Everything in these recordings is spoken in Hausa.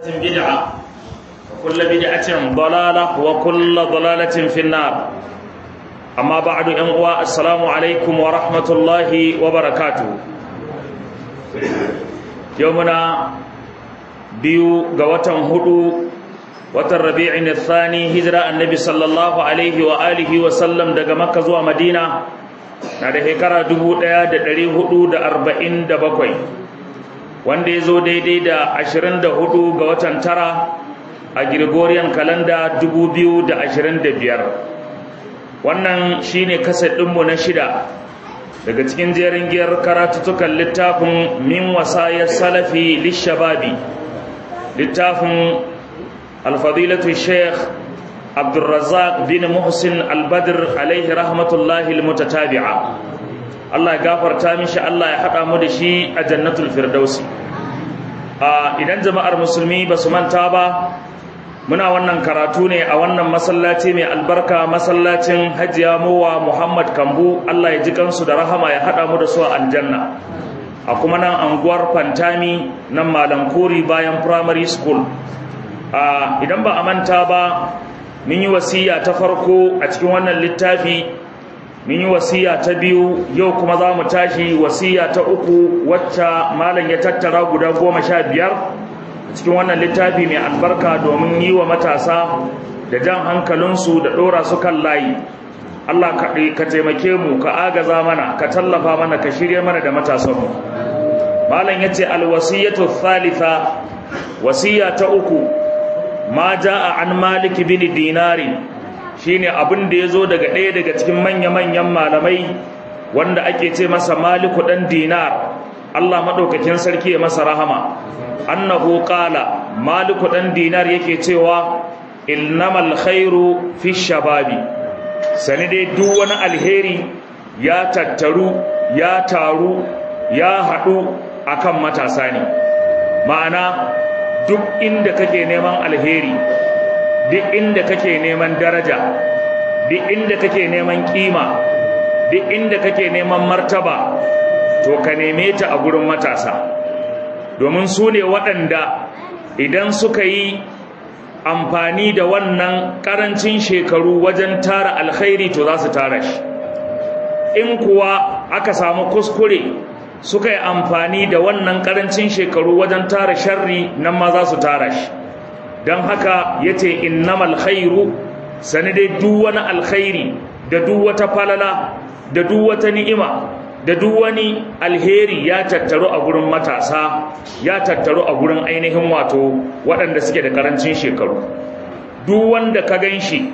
بدعة وكل بدعة ضلالة وكل ضلالة في النار. أما بعد السلام عليكم ورحمة الله وبركاته. يومنا بيو قوة هدو وتربيع الثاني هجرة النبي صلى الله عليه وآله وسلم دقى مكة زوى مدينة نادي هكرا دبو ديا دري هدو دا 47 wanda ya zo daidai da 24 ga watan tara a Gregorian kalanda 2025. wannan shine kaset ɗinmu na 6 daga cikin jerin giyar karatutukan littafin min wasayar salafi lishababi, littafin alfadilatu sheikh Abdulrazak bin Muhsin al-Badr alaihi rahmatullahi al-mutatabi'a. Allah ya gafarta mishi, Allah ya haɗa mu da shi a jannatul firdausi. Idan jama'ar musulmi ba su manta ba, muna wannan karatu ne a wannan masallaci mai albarka, masallacin Hajiya Mowa Muhammad Kambu. Allah ya ji kansu da rahama, ya haɗa mu da su a aljanna. A kuma nan anguwar Fantami nan Malam Kori bayan primary school. Idan ba a manta ba, mun yi wasiya ta farko a cikin wannan littafi, mun yi wasiya ta biyu, yau kuma za mu tashi wasiya ta uku wacce malam ya tattara guda 15 cikin wannan littafi mai albarka domin yi wa matasa da jan hankalinsu da ɗora su kan layi. Allah ka taimake mu, ka agaza mana, ka tallafa mana, ka shirya mana da matasanmu. Malam ya ce alwasiyatu thalitha, wasiya ta uku, ma ja'a an Malik bin Dinari, shine abin da yazo daga ɗaya daga cikin manya-manyan malamai wanda ake ce masa Maliku dan Dinar, Allah madaukakin sarki ya masa rahama. Annahu qala, Maliku dan Dinar yake cewa innamal khairu fi shababi, sani dai duk wani alheri ya tattaru, ya taru, ya haɗu akan matasa ne. Ma'ana duk inda kake neman alheri, duk inda kake neman daraja, duk inda kake neman kima, duk inda kake neman martaba, to ka neme ta a gurin matasa, domin su ne waɗanda idan suka yi amfani da wannan ƙarancin shekaru wajen tara alkhairi to za su tara shi. In kuwa aka samu kuskure suka yi amfani da wannan ƙarancin shekaru wajen tara sharri, nan ma za su tara shi. don haka yace innamal khairu, sani dai duk wani alkhairi da duk wata falala da duk wata ni'ima da duk wani alheri ya tattaru a gurin matasa, ya tattaru a gurin ainihin wato waɗanda suke da karancin shekaru. Duk wanda ka ganshi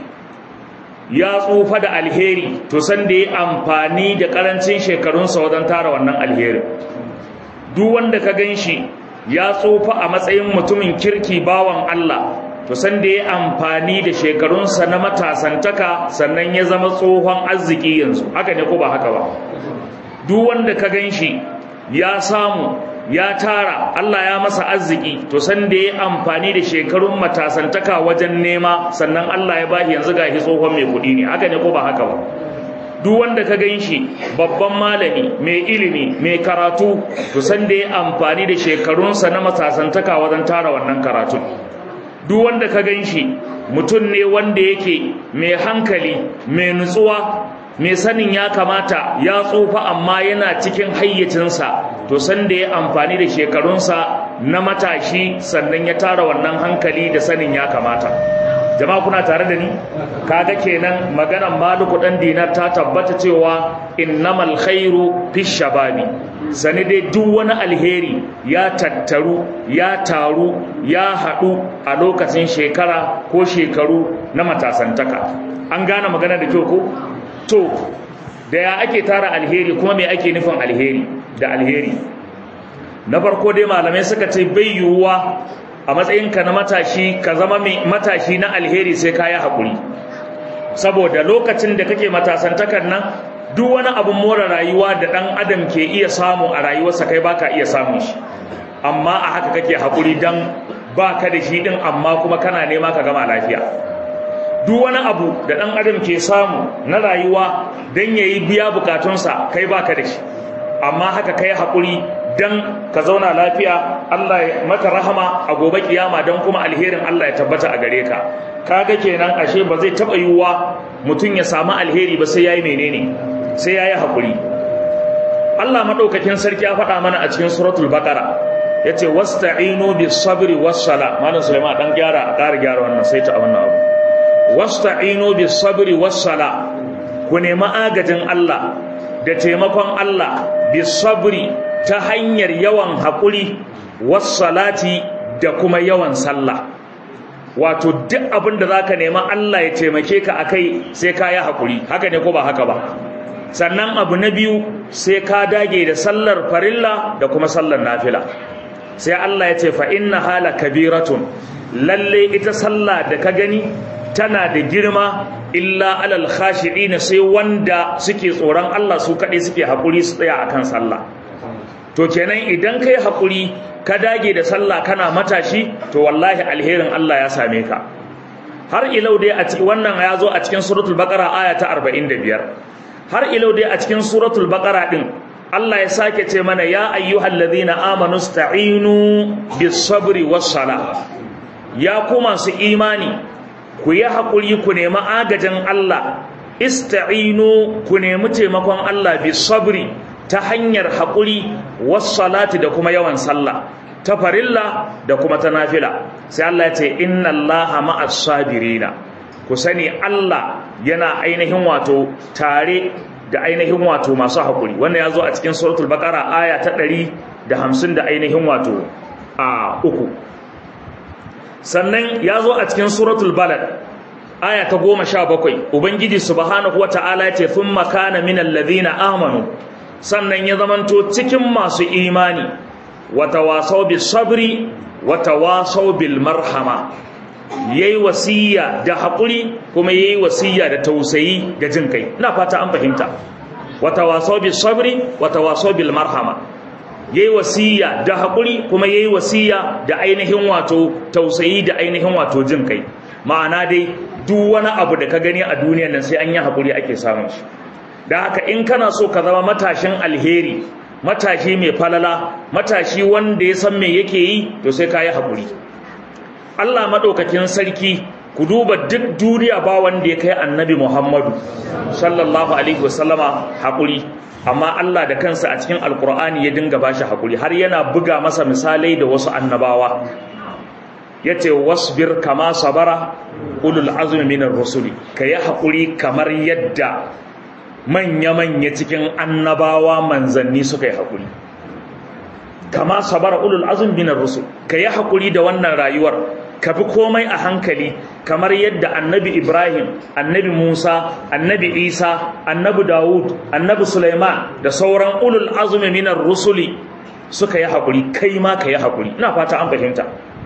ya tsufa da alheri, to san da ya amfani da karancin shekarunsa wajen tara wannan alheri. Duk wanda ka ganshi ya tsufa a matsayin mutumin kirki bawan Allah, to san da ya amfani da shekarunsa na matasantaka sannan ya zama tsohon arziki yanzu. Haka ne ko ba haka ba? Duk wanda ka ganshi ya samu, ya tara, Allah ya masa arziki, to san da ya amfani da shekarun matasantaka wajen nema, sannan Allah ya bashi yanzu gashi tsohon mai kuɗi ne. Haka ne ko ba haka ba? Duk wanda ka ganshi babban malami, mai ilimi, mai karatu, to san da ya amfani da shekarunsa na matasantaka wajen tara wannan karatun. Duk wanda ka ganshi mutum ne wanda yake mai hankali, mai nutsuwa, mai sanin ya kamata, ya tsufa amma yana cikin hayyacinsa, to san da ya amfani da shekarunsa na matashi sannan ya tara wannan hankali da sanin ya kamata. Jama'a kuna tare da ni? Kaga kenan maganar Maliku dan Dinar ta tabbata cewa innamal khairu fi shababi, sani dai duk wani alheri ya tattaru, ya taru, ya haɗu a lokacin shekara ko shekaru na matasantaka. An gane magana da kyau ko? To da ya ake tara alheri, kuma me ake nufin alheri da alheri? Na farko dai malamai suka ce bai yiwuwa a matsayinka na matashi ka zama mai matashi na alheri sai ka yi haƙuri, saboda lokacin da kake matasantakar nan duk wani abun more rayuwa da ɗan adam ke iya samu a rayuwarsa kai baka iya samun shi, amma a haka kake haƙuri dan baka da shi din, amma kuma kana nema ka gama lafiya. Duk wani abu da ɗan adam ke samu na rayuwa dan yayi biya bukatunsa kai baka da shi, amma haka kai haƙuri dan ka zauna lafiya, Allah ya maka rahama a gobe kiyama, dan kuma alherin Allah ya tabbata a gare ka. Kaga kenan ashe ba zai taba yiwuwa mutum ya samu alheri ba sai yayi menene, sai yayi hakuri. Allah madaukakin sarki ya faɗa mana a cikin suratul baqara, yace wasta'inu bis sabri was sala. Malam Sulaiman dan gyara wannan sai ta wannan abu. Wasta'inu bis sabri was sala, ku nemi agajin Allah da taimakon Allah bis sabri ta hanyar yawan hakuri, was salati da kuma yawan sallah. Wato duk abin da zaka nema Allah ya taimake ka akai sai ka yi hakuri, haka ne ko ba haka ba? Sannan abu na biyu, sai ka dage da sallar farilla da kuma sallar nafila. Sai Allah ya ce fa inna hala kabiratun, lalle ita sallah da ka gani tana da girma, illa alal khashi'ina, sai wanda suke tsoron Allah su kaɗai suke haƙuri su tsaya akan sallah. To kenan idan kai haƙuri ka dage da sallah kana matashi, to wallahi alherin Allah ya same ka. Har ilau dai a wannan ya zo a cikin suratul baqara aya ta 45. Har ilau dai a cikin suratul baqara din Allah ya sake ce mana ya ayyuhallazina amanu sta'inu bis sabri was sala. Ya ku masu imani, ku yi hakuri ku nemi agajin Allah, ista'inu ku nemi taimakon Allah bis sabri ta hanyar hakuri, was salati da kuma yawan sallah, ta farilla da kuma ta nafila. Sai Allah ya ce innallaha ma'as sabirina, ku sani Allah yana ainihin wato tare da ainihin wato masu haƙuri. Wannan ya zo a cikin suratul baqara aya ta 150 da ainihin wato uku. Sannan ya zo a cikin suratul balad aya ta 17, ubangiji subhanahu wata'ala ya ce thumma kana minal ladhina amanu, sannan ya zamanto cikin masu imani, watawasaw bis sabri watawasaw bil marhama, yayi wasiya da hakuri kuma yayi wasiya da tausayi da jin kai. Ina fata an fahimta. Watawasaw bis sabri watawasaw bil marhama, yayi wasiya da hakuri kuma yayi wasiya da ainihin wato tausayi da ainihin wato jin kai. Ma'ana dai duk wani abu da ka gani a duniyar nan sai an yi hakuri ake samun shi. Dan haka in kana so ka zama matashin alheri, matashi mai falala, matashi wanda ya san me yake yi, to sai ka yi hakuri. Allah madaukakin sarki, ku duba duk duniya ba wanda ya kai annabi Muhammadu sallallahu alaihi wasallama hakuri, amma Allah da kansa a cikin alkur'ani ya dinga bashi hakuri, har yana buga masa misalai da wasu annabawa. Yace wasbir kama sabara ulul azmi minar rusuli, kayi hakuri kamar yadda manya cikin annabawa manzanni suka yi hakuri. Kama sabara ulul azmi minar rusul, kayi hakuri da wannan rayuwar, ka bi komai a hankali kamar yadda annabi Ibrahim, annabi Musa, annabi Isa, annabi Dawud, annabi Sulaiman da sauran ulul azmi minar rusuli suka yi hakuri, kai ma ka yi hakuri. Ina fata an fahimta.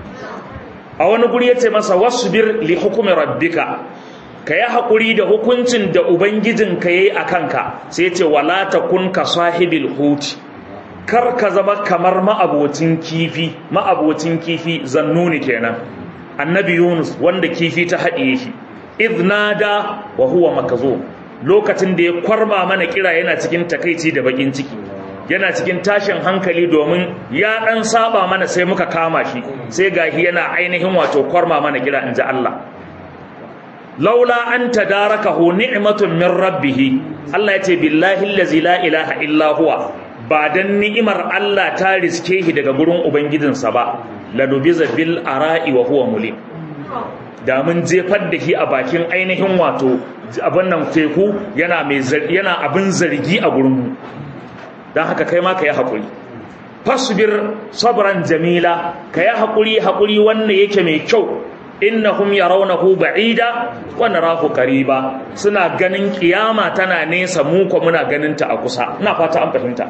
A wani guri yace masa wasbir li hukmi rabbika, ka yi hakuri da hukuncin da ubangijinka yayi akan ka. Sai yace wala takun ka sahibil huti, kar ka zama kamar ma'abocin kifi zannuni kenan, annabi Yunus wanda kifi ta haɗiye shi. Idnada wa huwa makazum, lokacin da ya kwarma mana kira yana cikin takaici da bakin ciki, yana cikin tashin hankali domin ya dan saba mana sai muka kama shi, sai gahi yana ainihin wato kwarma mana kira inji Allah. Laula an tadarakahu ni'matun min rabbih, Allah yace billahi allazi la ilaha illa huwa, ba dan ni'imar Allah ta riske shi daga gurin ubangijinsa ba, ladubiza bil ara'i wa huwa mulim, da mun jefar da shi a bakin ainihin wato abin nan teku yana abin zargi a gurin mu. Dan haka kai ma ka yi hakuri, fasbir sabran jamila, ka yi hakuri wanda yake mai kyau. Innahum yarawnahu ba'ida wa narahu qariba, suna ganin kiyama tana nesa, mu ko muna ganin ta a kusa. Ina fata an fahimta.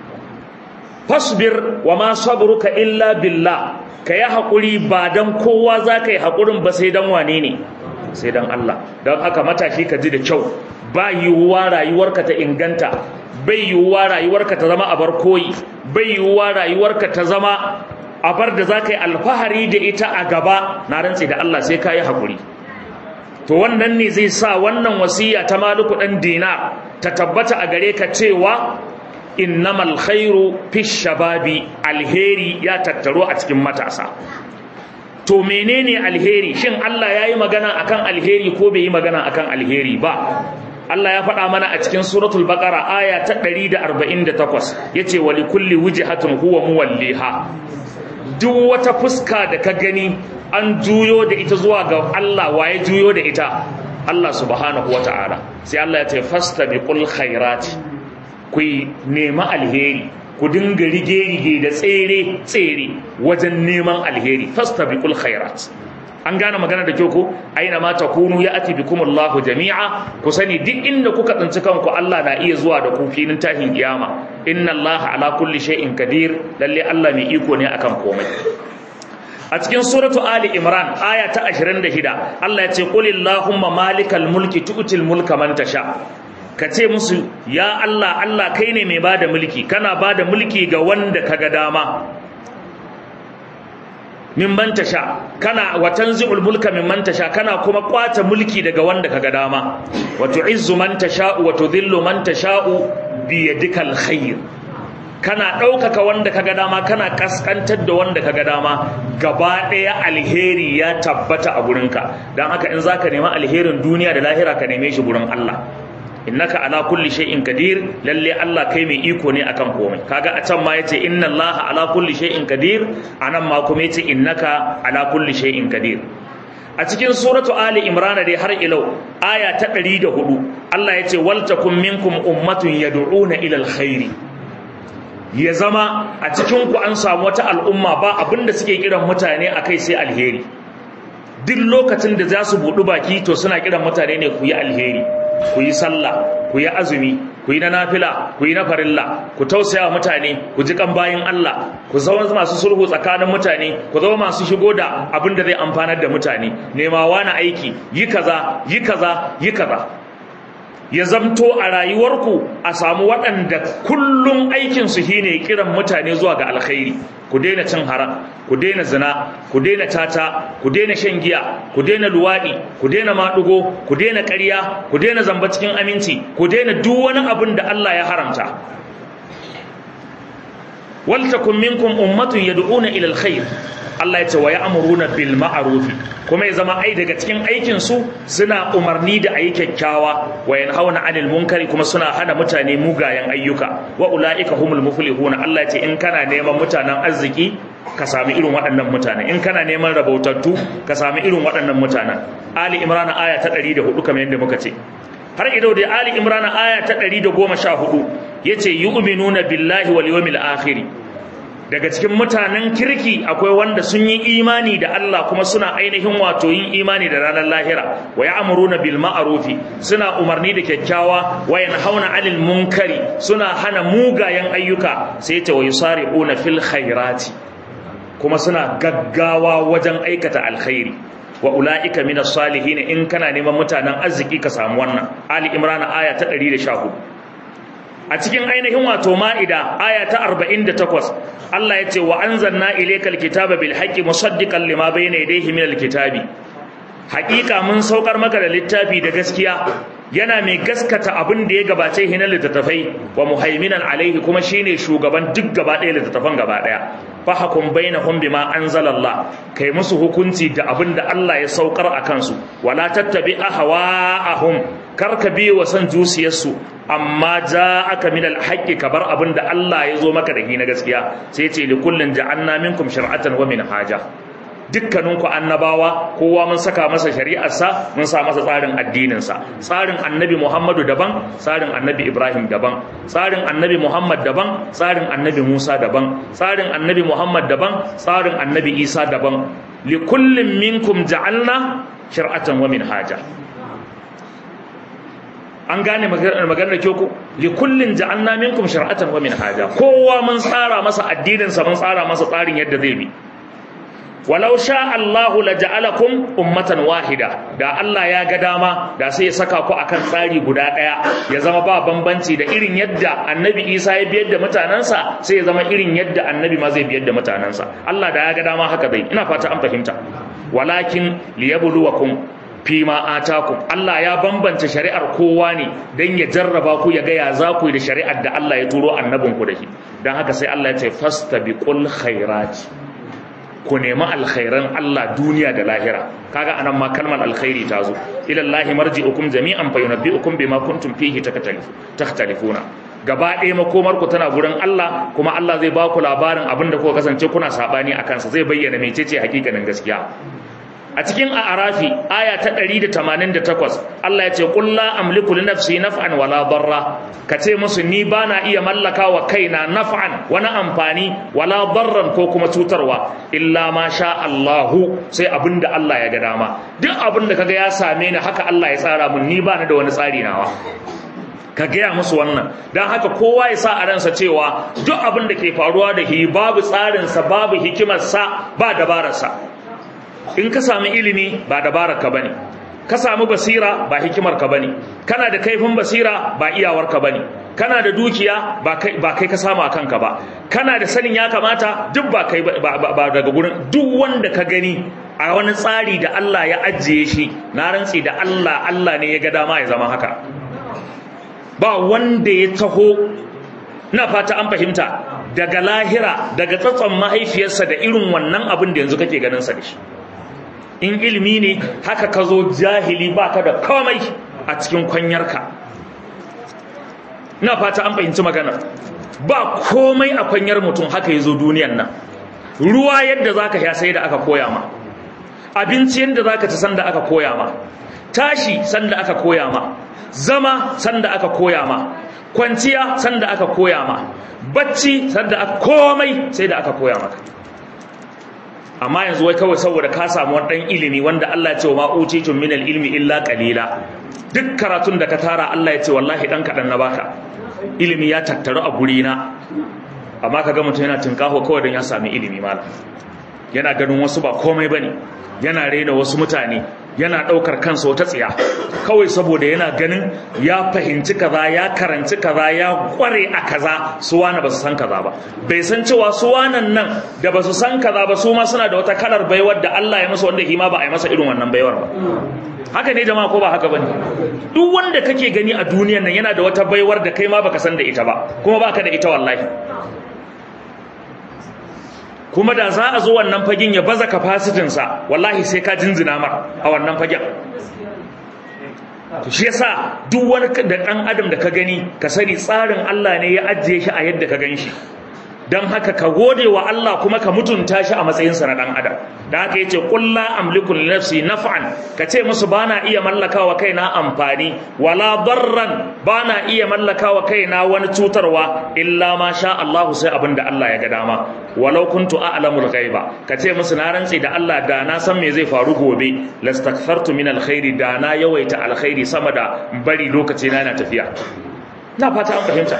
Fasbir wa ma sabruka illa billah, ka yi hakuri ba dan kowa za ka yi hakurin ba sai dan wane ne? Sai dan Allah. Don haka matashi ka ji da kyau, ba yiwuwa rayuwarka ta inganta, bai yiwuwa rayuwarka ta zama abar koyi, bai yiwuwa rayuwarka ta zama abar da za ka yi alfahari da ita a gaba, na rantse da Allah sai ka yi haƙuri. To wannan ne zai sa wannan wasiya ta Maliku ɗan Dinar ta tabbata a gare ka cewa innamal khairu fi shababi, alheri ya tattaro a cikin matasa. To menene alheri? Shin Allah yayi magana akan alheri ko bai yi magana akan alheri ba? Allah ya faɗa mana a cikin suratul baqara aya ta 148 yace wali kulli wujhatin huwa muwalliha. Duk wata fuska da ka gani an juyo da ita zuwa ga Allah, waye juyo da ita? Allah subhanahu wata'ala. Sai Allah ya ce fastabiqul khairat, ku nema alheri, ku dinga rige-rige da tsere wajen neman alheri. Fastabiqul khairat. An gane magana da kyau ko? Aina ma takunu ya'ti bikumullahu jami'a. Ku sani duk inda kuka tsinci kanku Allah na iya zuwa da ku filin tahin kiyama. Inna Allaha ala kulli shay'in qadir. Lalle Allah mai iko ne akan komai. A cikin suratu Ali Imran aya ta 26 Allah ya ce qulillahumma malikal mulki tu'til mulka man tasha. Ka ce musu ya Allah, Allah kai ne mai bada mulki, kana bada mulki ga wanda kaga dama. Mimman tasha, kana wa tanzi'ul mulka mimman tasha, kana kuma kwace mulki daga wanda kaga dama. Wa tu'izzu man tasha'u wa tudhillu man tasha'u bi yadikal khair. Kana ɗaukaka wanda kaga dama, kana kaskantar da wanda kaga dama. Gaba ɗaya alheri ya tabbata a gurinka. Dan haka in zaka nema alherin duniya da lahira ka neme shi gurin Allah. Innaka ala kulli shay'in qadir. Lalle Allah kai mai iko ne akan komai. Kaga a can ma yace inna Allaha ala kulli shay'in qadir, anan ma kuma yace innaka ala kulli shay'in qadir. A cikin suratu Ali Imran dai har ilau aya ta 104 Allah yace wal takum minkum ummatun yad'una ila alkhairi. Ya zama a cikin ku an samu wata al'umma ba abinda suke kiran mutane akai sai alheri. Duk lokacin da za su budu baki to suna kiran mutane ne ku yi alheri, ku yi sallah, ku yi azumi, ku yi na nafila, ku yi na farilla, ku tausaya mutane, ku ji kan bayin Allah, ku zama masu sulhu tsakanin mutane, ku zama masu shigo da abin da zai amfanar da mutane, nemawa na aiki, yi kaza, yi kaza, yi kaza. Ya zamto a rayuwarku a samu waɗanda kullum aikinsu shine kiran mutane zuwa ga alkhairi. Ku daina cin haram, ku daina zina, ku daina tata, ku daina shan giya, ku daina luwaɗi, ku daina maɗugo, ku daina ƙarya, ku daina zamba cikin aminci, ku daina duk wani abin da Allah ya haramta. Wal takum minkum ummatun yad'una ila alkhair. Allah ya ce wa ya'muruna bil ma'ruf, kuma ya zama ai daga cikin aikin su suna umarni da ayi kyakkyawa, wa yanhauna 'anil munkari, kuma suna hana mutane mugayen ayyuka. Wa ulaika humul muflihuna. Allah ya ce in kana neman mutanen arziki ka sami irin waɗannan mutanen, in kana neman rabautattu ka sami irin waɗannan mutanen. Ali Imran aya ta 104 kamar yadda muka ce. Har ido da Ali Imran aya ta 114 yace yu'minuna billahi wal yawmil akhir. Daga cikin mutanen kirki akwai wanda sun yi imani da Allah kuma suna ainihin wato yin imani da ranar lahira. Wa ya'muruna bil ma'rufi, suna umarni da kyakkyawa. Wa yanhauna 'anil munkari, suna hana mugayen ayyuka. Sai ta wa yusari'una fil khairati, kuma suna gaggawa wajen aikata alkhairi. Wa ulaika minas salihin. In kana neman mutanen arziki ka samu wannan. Ali Imran aya ta 114. A cikin ainihin wato Ma'ida aya ta 48 Allah ya ce wa anzalna ilaykal kitaba bil haqqi musaddiqan lima bayna yadayhi minal kitabi. Haƙiƙa mun saukar maka da littafi da gaskiya, yana mai gaskata abin da ya gabace hinan littattafai, wa muhaiminan alaihi, kuma shine shugaban duk gaba ɗaya littattafan gaba ɗaya. Fahkum bainahum bima anzalallah, kai musu hukunci da abin da Allah ya saukar a kansu. Wala tattabi ahwa'ahum, karka bi wa san zuciyarsu, amma ja'aka minal haqqi, kabar abin da Allah ya zo maka da shi na gaskiya. Sai ce li kullin ja'alna minkum shir'atan wa minhaja. Dukkaninku annabawa kowa mun saka masa shari'arsa, mun sa masa tsarin addininsa. Tsarin annabi Muhammadu daban, tsarin annabi Ibrahim daban. Tsarin annabi Muhammad daban, tsarin annabi Musa daban. Tsarin annabi Muhammad daban, tsarin annabi Isa daban. Li kullin minkum ja'alna shir'atan wa minhaja. An gane maganar kyau ko? Li kullin ja'alna minkum shir'atan wa minhaja. Kowa mun tsara masa addininsa, mun tsara masa tsarin yadda zai bi. Walau sha Allahu la ja'alakum ummatan wahida. Da Allah ya ga dama da sai ya saka ku akan tsari guda daya, ya zama ba bambanci da irin yadda Annabi Isa ya biyar da mutanansa, sai ya zama irin yadda Annabi ma zai biyar da mutanansa. Allah da ya ga dama haka zai. Ina fata an fahimta. Walakin liyabluwakum, fima atakum. Allah ya bambanta shari'ar kowa ne dan ya jarraba ku ya ga ya za ku yi da shari'ar da Allah ya turo annabin ku da shi. Dan haka sai Allah ya ce fastabiqul khairati, ku nemi alkhairan Allah duniya da lahira. Kaga anan ma kalmar alkhairi ta zo, ila Allahi marji'ukum jami'an fayunabbi'ukum bima kuntum fihi takhtalifuna. Gaba ɗaya makomar ku tana gurin Allah, kuma Allah zai ba ku labarin abin da kuka kasance kuna sabani akan sa, zai bayyana mecece hakikanin gaskiya. A cikin A'rafi aya ta 188 Allah ya ce qul la amliku li nafsi naf'an wala darra, kace musu ni bana iya mallaka wa kaina naf'an wani amfani wala darran ko kuma cutarwa illa ma sha Allahu, sai abinda Allah ya ga dama. Duk abinda kaga ya same ni haka Allah ya tsara mun, ni bana da wani tsari nawa. Ka gaya musu wannan. Don haka kowa ya sa a ransa cewa duk abin da ke faruwa da shi babu tsarinsa, babu hikimarsa, ba dabararsa. In ka sami ilimi ba dabararka bane, ka sami basira ba hikimarka bane, kana da kaifin basira ba iyawarka bane, kana da dukiya ba kai ka samu a kanka ba, kana da sanin ya kamata duk ba kai ba daga gurin. Duk wanda ka gani a wani tsari da Allah ya ajiye shi, na rantsi da Allah ne ya ga dama ya zama haka. Ba wanda ya taho, na fata an fahimta, daga lahira daga tsatson mahaifiyarsa da irin wannan abin da yanzu kake ganin sa da shi. In ilimi ne haka ka zo jahili baka da komai a cikin kwanyarka. Na fata an fahimci magana. Ba komai a kwanyar mutum, haka yazo duniyan nan. Ruwa yadda zaka sha sai da aka koya ma, abinci yadda zaka ci sanda aka koya ma, tashi sanda aka koya ma, zama sanda aka koya ma, kwanciya sanda aka koya ma, bacci sanda aka, komai sai da aka koya maka. Amma yanzu wai kawai saboda ka samu wani ilimi wanda Allah ya ce wa ma utitum min ilmi illa qalila, duk karatun da ka tara Allah ya ce wallahi dan kadan na baka, ilimi ya tattaru a guri na. Amma kaga mutum yana tinkaho kawai dan ya sami ilimi malam, yana ganin wasu ba komai bane, yana rena wasu mutane, yana daukar kansa wata tsiya kawai saboda yana ganin ya fahimci kaza, ya karanci kaza, ya kware a kaza. Su wani ba su san kaza ba, bai san cewa su wanan nan da ba su san kaza ba su ma suna da wata kalar baiwar da Allah ya masa wanda hima ba a yi masa irin wannan baiwar ba. Haka ne jama'a ko ba haka bane? Duk wanda kake gani a duniyar nan yana da wata baiwar da kai ma baka san da ita ba, kuma baka da ita wallahi. Kuma da za a zo wannan fagen ya baza capacity-sa, wallahi sai ka jinjina mar a wannan fagen. To shi yasa duk wani da dan adam da ka gani ka sani tsarin Allah ne ya ajiye shi a yadda ka ganshi. Dan haka ka gode wa Allah kuma ka mutunta shi a matsayin sa na dan adam. Dan haka yace qul la amliku li nafsi naf'an, kace musu bana iya mallakawa kaina amfani, wala darran, bana iya mallakawa kaina wani cutarwa illa ma sha Allah, sai abinda Allah ya ga dama. Walau kuntu a'lamul ghaiba, kace musu na rantsi da Allah da na san me zai faru gobe, lastakthartu min alkhairi, da na yawaita alkhairi sama da bari lokaci na yana tafiya. Na fata an fahimta.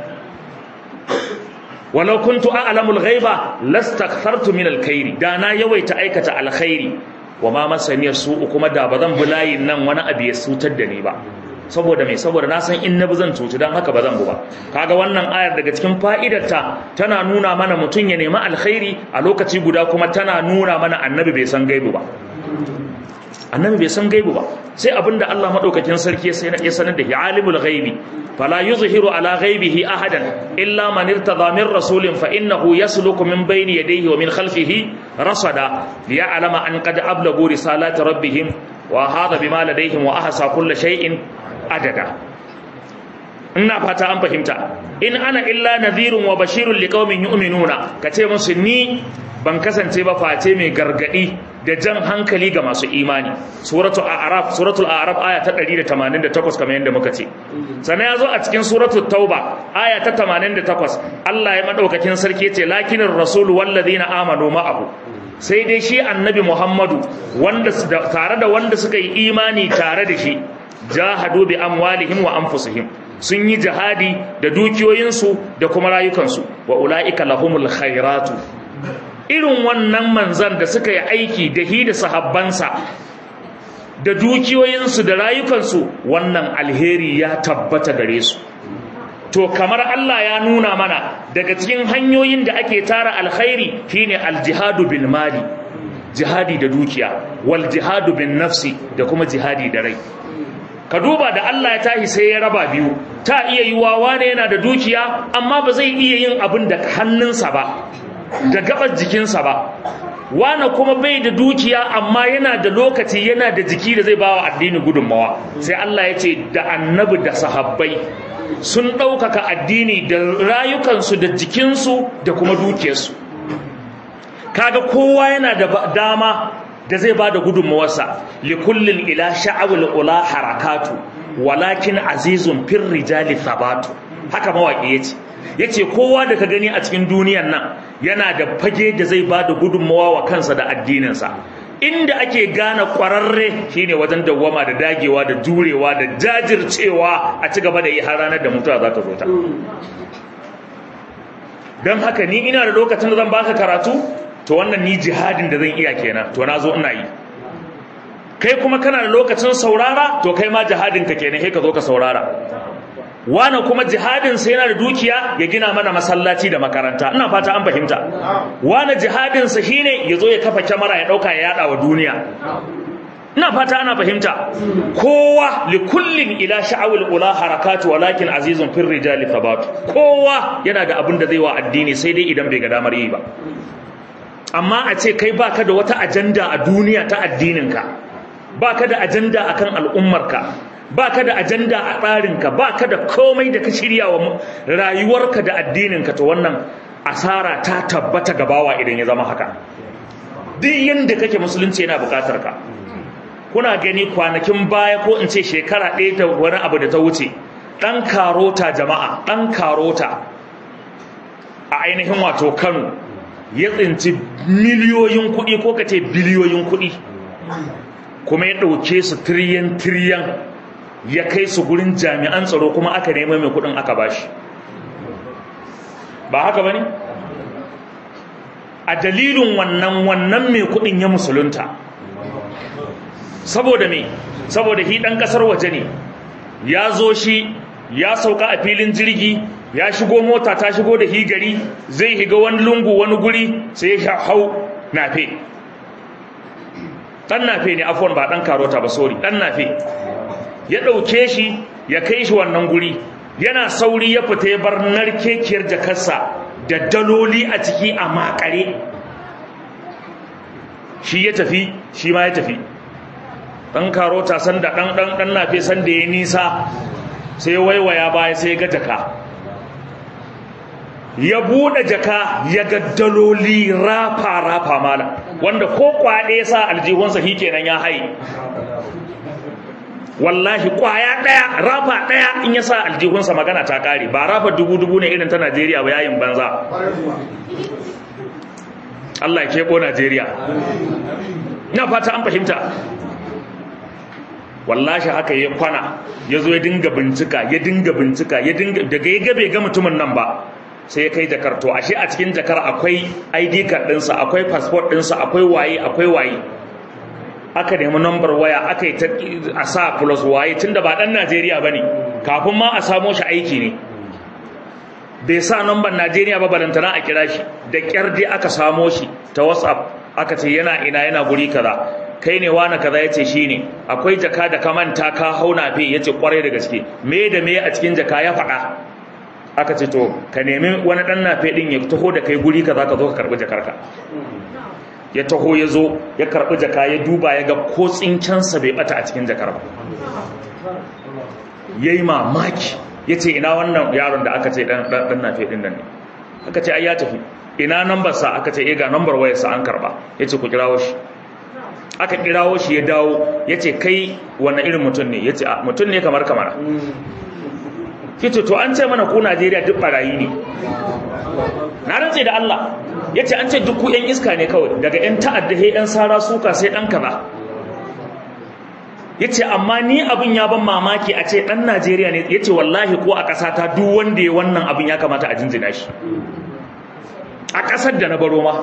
Walau kuntu a'lamul ghaiba lastakthartu min alkhairi, da na yawaita aikata alkhairi. Wa ma masaniyar su'u, kuma da bazan bulayin nan wani abu ya sutar da ni ba. Saboda me? Saboda na san in nabi zan cuci, dan haka bazan bu ba. Kaga wannan ayar daga cikin fa'idarta tana nuna mana mutun ya nemi alkhairi, a lokaci guda kuma tana nuna mana annabi bai san gaibu ba. Annabi bai san gaibu ba, sai abinda Allah madaukakin sarki ya sanar da shi, alimul ghaibi fala yuzhiru ala ghaibihi ahadan illa man irtada min rasulin fa innahu yasluku min bayni yadayhi wa min khalfihi rasada liya'lama an qad ablagu risalati rabbihim wa hada bima ladayhim wa ahsa kulli shay'in adada. Ina fata an fahimta. In ana illa nadhirun wa bashirun liqaumin yu'minuna, kace musu ni ban kasance ba face mai gargadi da jan hankali ga masu imani. Suratul a'raf aya ta 188 kamar yadda muka ce. Sannan yazo a cikin suratul tauba aya ta 88 Allah ya madaukakin sarki ce lakinir rasul wal ladina amanu ma'ahu, sai dai shi annabi Muhammadu wanda tare da wanda suka yi imani tare da shi, jahadu bi amwalihim wa anfusihim, sun yi jihadi da dukiyoyinsu da kuma rayukansu. Wa ulaika lahumul khairatu, irin wannan manzan da suka yi aiki da hi da sahabbansa da dukiyoyinsu da rayukansu, wannan alheri ya tabbata gare su. To kamar Allah ya nuna mana daga cikin hanyoyin da ake tara alkhairi shine aljihadu bil mali, jihadi da dukiya, wal jihadu bin nafsi da kuma jihadi da rai. Ka duba da Allah ya tahi sai ya raba biyu, ta iya yiwa wane yana da dukiya amma ba zai iya yin abin da hannunsa ba da gabar jikinsa ba, wane kuma bai da dukiya amma yana da lokaci yana da jiki da zai bawa addini gudunmawa. Sai Allah ya ce da annabi da sahabbai sun ɗaukaka addini da rayukansu da jikinsu da kuma dukiyarsu. Kaga kowa yana da dama da zai ba da gudunmawarsa. Likullin ila sha'awul ula harakatu walakin azizun fir rijali thabatu. Haka mawaki yace kowa da ka gani a cikin duniyar nan yana da fage da zai ba da gudunmawa wa kansa da addininsa. Inda ake gane kwararre shine wajen dawwama da dagewa da jurewa da jajircewa a ci gaba da yi har ranar da mutuwa za ta zo ta. Don haka ni ina da lokacin da zan baka karatu, to wannan ni jihadin da zan iya kenan, to na zo ina yi. Kai kuma kana da lokacin saurara, to kai ma jihadin ka kenan, sai ka zo ka saurara. Wani kuma jihadinsa yana da dukiya ya gina mana masallaci da makaranta. Ina fata an fahimta. Wani jihadinsa shine ya zo ya kafa kyamara ya ɗauka ya yaɗa wa duniya. Ina fata ana fahimta. Kowa likullin ila sha'awil ula harakatu walakin azizun fir rijali thabatu. Kowa yana da abin da zai wa addini sai dai idan bai ga damar yi ba. Amma a ce kai baka da wata ajanda a duniya ta addininka, baka da ajanda akan al'ummarka, baka da ajanda a tsarinka, baka da komai da ka shirya wa rayuwarka da addininka, to wannan asara ta tabbata gabawa idan ya zama haka. Duk yanda kake musulunci yana bukatar ka. Kuna gani kwanakin baya ko in ce shekara ɗaya da wani abu da ta wuce, ɗan karota jama'a, ɗan karota a ainihin wato Kano ya tsinci miliyoyin kuɗi ko ka ce biliyoyin kuɗi, kuma ya ɗauke su tiriyan ya kai su gurin jami'an tsaro, kuma aka nemi mai kuɗin aka bashi. Ba haka bane? A dalilin wannan mai kuɗin ya musulunta. Saboda me? Saboda shi ɗan ƙasar waje ne, ya zo shi ya sauka a filin jirgi, ya shigo mota ta shigo da shi gari, zai higa wani lungu wani guri sai ya hau nafe. Ɗan nafe ne, afwan ba ɗan karota ba, sorry, ɗan nafe. Ya ɗauke shi ya kai shi wannan guri, yana sauri ya fita ya bar narkekiyar jakarsa da daloli a ciki a makare. Shi ya tafi, shi ma ya tafi. Ɗan karota sanda ɗan nafe sanda ya nisa sai waiwaya baya sai ga jaka, ya buɗe jaka ya ga daloli rafa mala, wanda ko kwaɗe sa aljihunsa shi kenan ya haye. Wallahi kwaya ɗaya, rafa ɗaya in ya sa aljihunsa magana ta ƙare. Ba rafa dubu ne irin ta Najeriya ba, yayin banza. Allah ya keɓo Najeriya. Ina fata an fahimta. Wallahi haka ya kwana, ya zo ya dinga bincika, daga ya gabe ga mutumin nan ba, sai ya kai jakar. To ashe a cikin jakar akwai ID card ɗinsa, akwai passport ɗinsa, akwai waye. Aka nemi number waya, aka yi a sa plus waye, tunda ba ɗan Najeriya ba ne, kafin ma a samo shi aiki ne. Bai sa number Najeriya ba, balantana a kira shi. Da ƙyar dai aka samo shi ta WhatsApp, aka ce yana guri kaza. Kai ne wani kaza? Ya ce shi ne. Akwai jaka da ka manta ka hau nafe? Ya ce kwarai da gaske. Me da me a cikin jaka? Ya faɗa. Aka ce to ka nemi wani ɗan nafe ɗin ya taho da kai guri kaza, ka zo ka karɓi jakarka. Ya taho, ya zo ya karɓi jaka, ya duba ya ga ko tsinkensa bai ɓata a cikin jakar ba. Ya yi mamaki, ya ce ina wannan yaron da aka ce ɗan nafe ɗin nan ne? Aka ce ai ya tafi. Ina nambarsa? Aka ce ga nambar wayarsa an karɓa. Ya ce ku kirawo shi. Aka kirawo shi, ya dawo, ya ce kai wani irin mutum ne? Ya ce mutum ne kamar kamara. Ya ce to an ce mana ku Najeriya duk barayi ne. Na rantse da Allah. Ya ce an ce duk ku 'yan iska ne kawai, daga 'yan ta'adda he 'yan sara suka sai ɗan kaza. Ya ce amma ni abin ya ban mamaki a ce ɗan Najeriya ne. Ya ce wallahi ko a ƙasata duk wanda ya wannan abin ya kamata a jinjina shi, a ƙasar da na baro ma.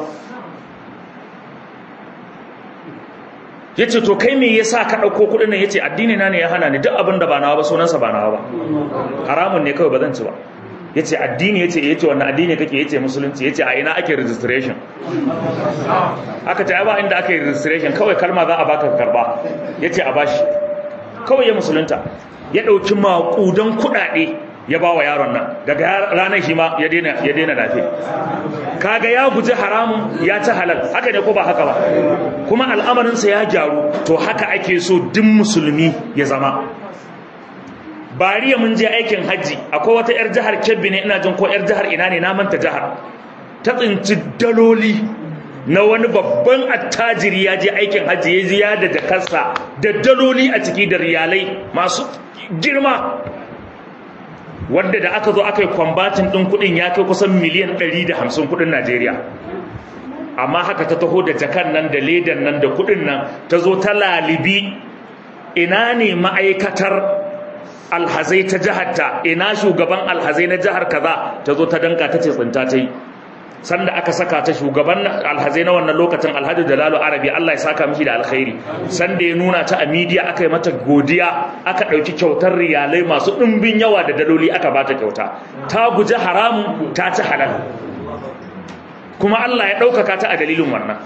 Ya ce to kai me yasa ka ɗauko kuɗin nan? Ya ce addini na ne ya hana ni, duk abin da ba nawa ba sunansa ba nawa ba, haramun ne kawai, ba zan ci ba. yace addini yace wannan addini kake yace musulunci yace a ina ake registration aka ce ba inda ake registration kawai kalma za a baka karba yace a bashi kawai ya musulunta ya dauki makudan kudade ya bawa yaron nan daga ranar shi ma ya daina lafiya kaga ya guji haramun ya ci halal haka ne ko ba haka ba kuma al'amarin sa ya gyaru to haka ake so duk musulmi ya zama. Bariya mun je aikin haji akwai wata yar jihar Kebbi ne ina jin ko yar jihar ina ne na manta jihar ta tsinci daloli na wani babban attajiri ya je aikin haji ya ziya da jakarsa da daloli a ciki da riyalai masu girma wanda da aka zo aka yi kwambatin ɗin kuɗin ya kai kusan miliyan 150 kuɗin Najeriya amma haka ta taho da jakan nan da ledan nan da kuɗin nan ta zo ta lalibi ina ne ma'aikatar alhazai ta jiharta ina shugaban alhazai na jihar kaza ta zo ta danka ta ce tsinta ta yi sanda aka saka ta shugaban alhazai na wannan lokacin Alhaji Jalalu Arabi Allah ya saka mishi da alkhairi sanda ya nuna ta a media aka yi mata godiya aka dauki kyautar riyalai masu dimbin yawa da daloli aka bata kyauta ta guji haramun ta ci halal kuma Allah ya daukaka ta a dalilin wannan.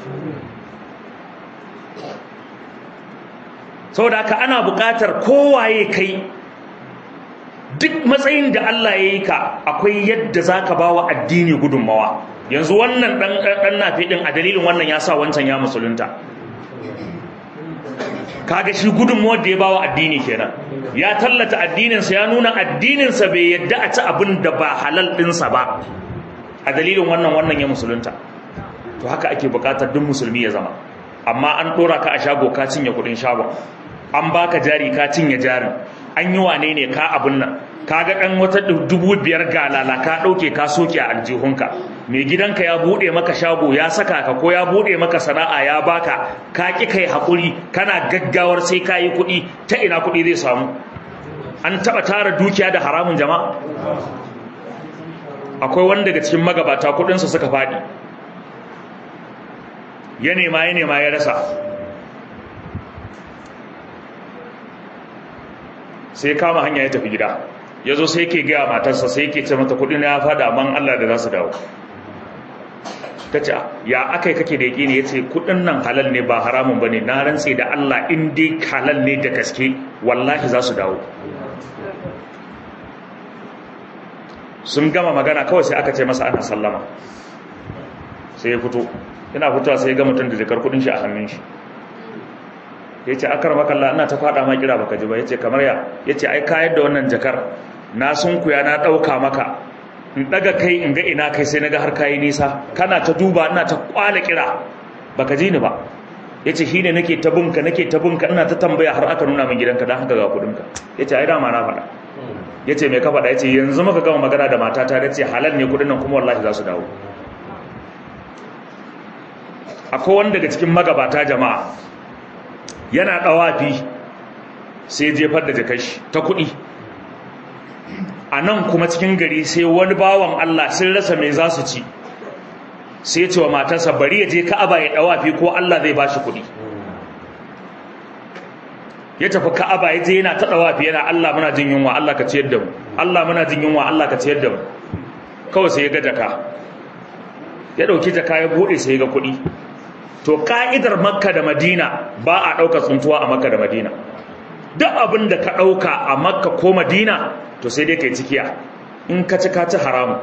Saboda haka ana buƙatar kowaye kai duk matsayin da Allah ya yi ka akwai yadda zaka bawa addini gudunmawa. Yanzu wannan dan nafi din a dalilin wannan ya sa wancan ya musulunta kaga shi gudunmuwar da ya bawa addini kenan ya tallata addininsa ya nuna addininsa bai yadda a ci abin da ba halal ɗinsa ba a dalilin wannan ya musulunta. To haka ake bukatar duk musulmi ya zama. Amma an ɗora ka a shago ka cinye kuɗin shagon an baka jari ka cinye jarin an yi wane ne ka abin nan kaga ɗan wata 5,000 galala ka ɗauke ka soke a aljihunka mai gidanka ya buɗe maka shago ya saka ka ko ya buɗe maka sana'a ya baka ka ƙi kai haƙuri kana gaggawar sai ka yi kuɗi ta ina kuɗi zai samu. An taɓa tara dukiya da haramun jama'a. Akwai wanda daga cikin magabata kuɗinsa suka faɗi ya nema ya rasa sai kama hanya ya tafi gida ya zo sai yake gaya matarsa sai yake ce mata kudin ya fada man Allah da za su dawo. Ta ce ya akai kake da yake ne ya ce kudin nan halal ne ba haramun ba ne na rantse da Allah in dai halal ne da gaske wallahi za su dawo. Sun gama magana kawai sai aka ce masa ana sallama sai ya fito yana fitowa sai ya ga mutum da jakar kudin shi a hannun shi ya ce akar makalla ina ta fada ma kira baka ji ba ya ce kamar ya ce ai kayar da wannan jakar na sunkuya na ɗauka maka in ɗaga kai in ga ina kai sai na ga har kayi nisa kana ta duba ina ta kwala kira baka ji ni ba ya ce shi ne nake ta bunka ina ta tambaya har aka nuna min gidanka don haka ga kuɗinka ya ce ai dama na faɗa ya ce mai ka faɗa ya ce yanzu muka gama magana da matata da ce halal ne kuɗin nan kuma wallahi za su dawo. Akwai wani daga cikin magabata jama'a yana ɗawafi sai jefar da jakashi ta kuɗi a nan kuma cikin gari sai wani bawan Allah sun rasa mai za su ci sai ce wa matarsa bari ya je Ka'aba ya ɗawafi ko Allah zai ba shi kuɗi. Ya tafi Ka'aba ya je yana ta ɗawafi yana Allah muna jin yunwa Allah ka ciyar da mu Allah muna jin yunwa Allah ka ciyar da mu. Kawai sai ya ga jaka ya ɗauki jaka ya buɗe sai ya ga kuɗi. To ka'idar Makka da Madina ba a ɗauka tsuntuwa a Makka da Madina. Duk abin da ka ɗauka a Makka ko Madina to sai dai kai cikiya in ka ci haramu.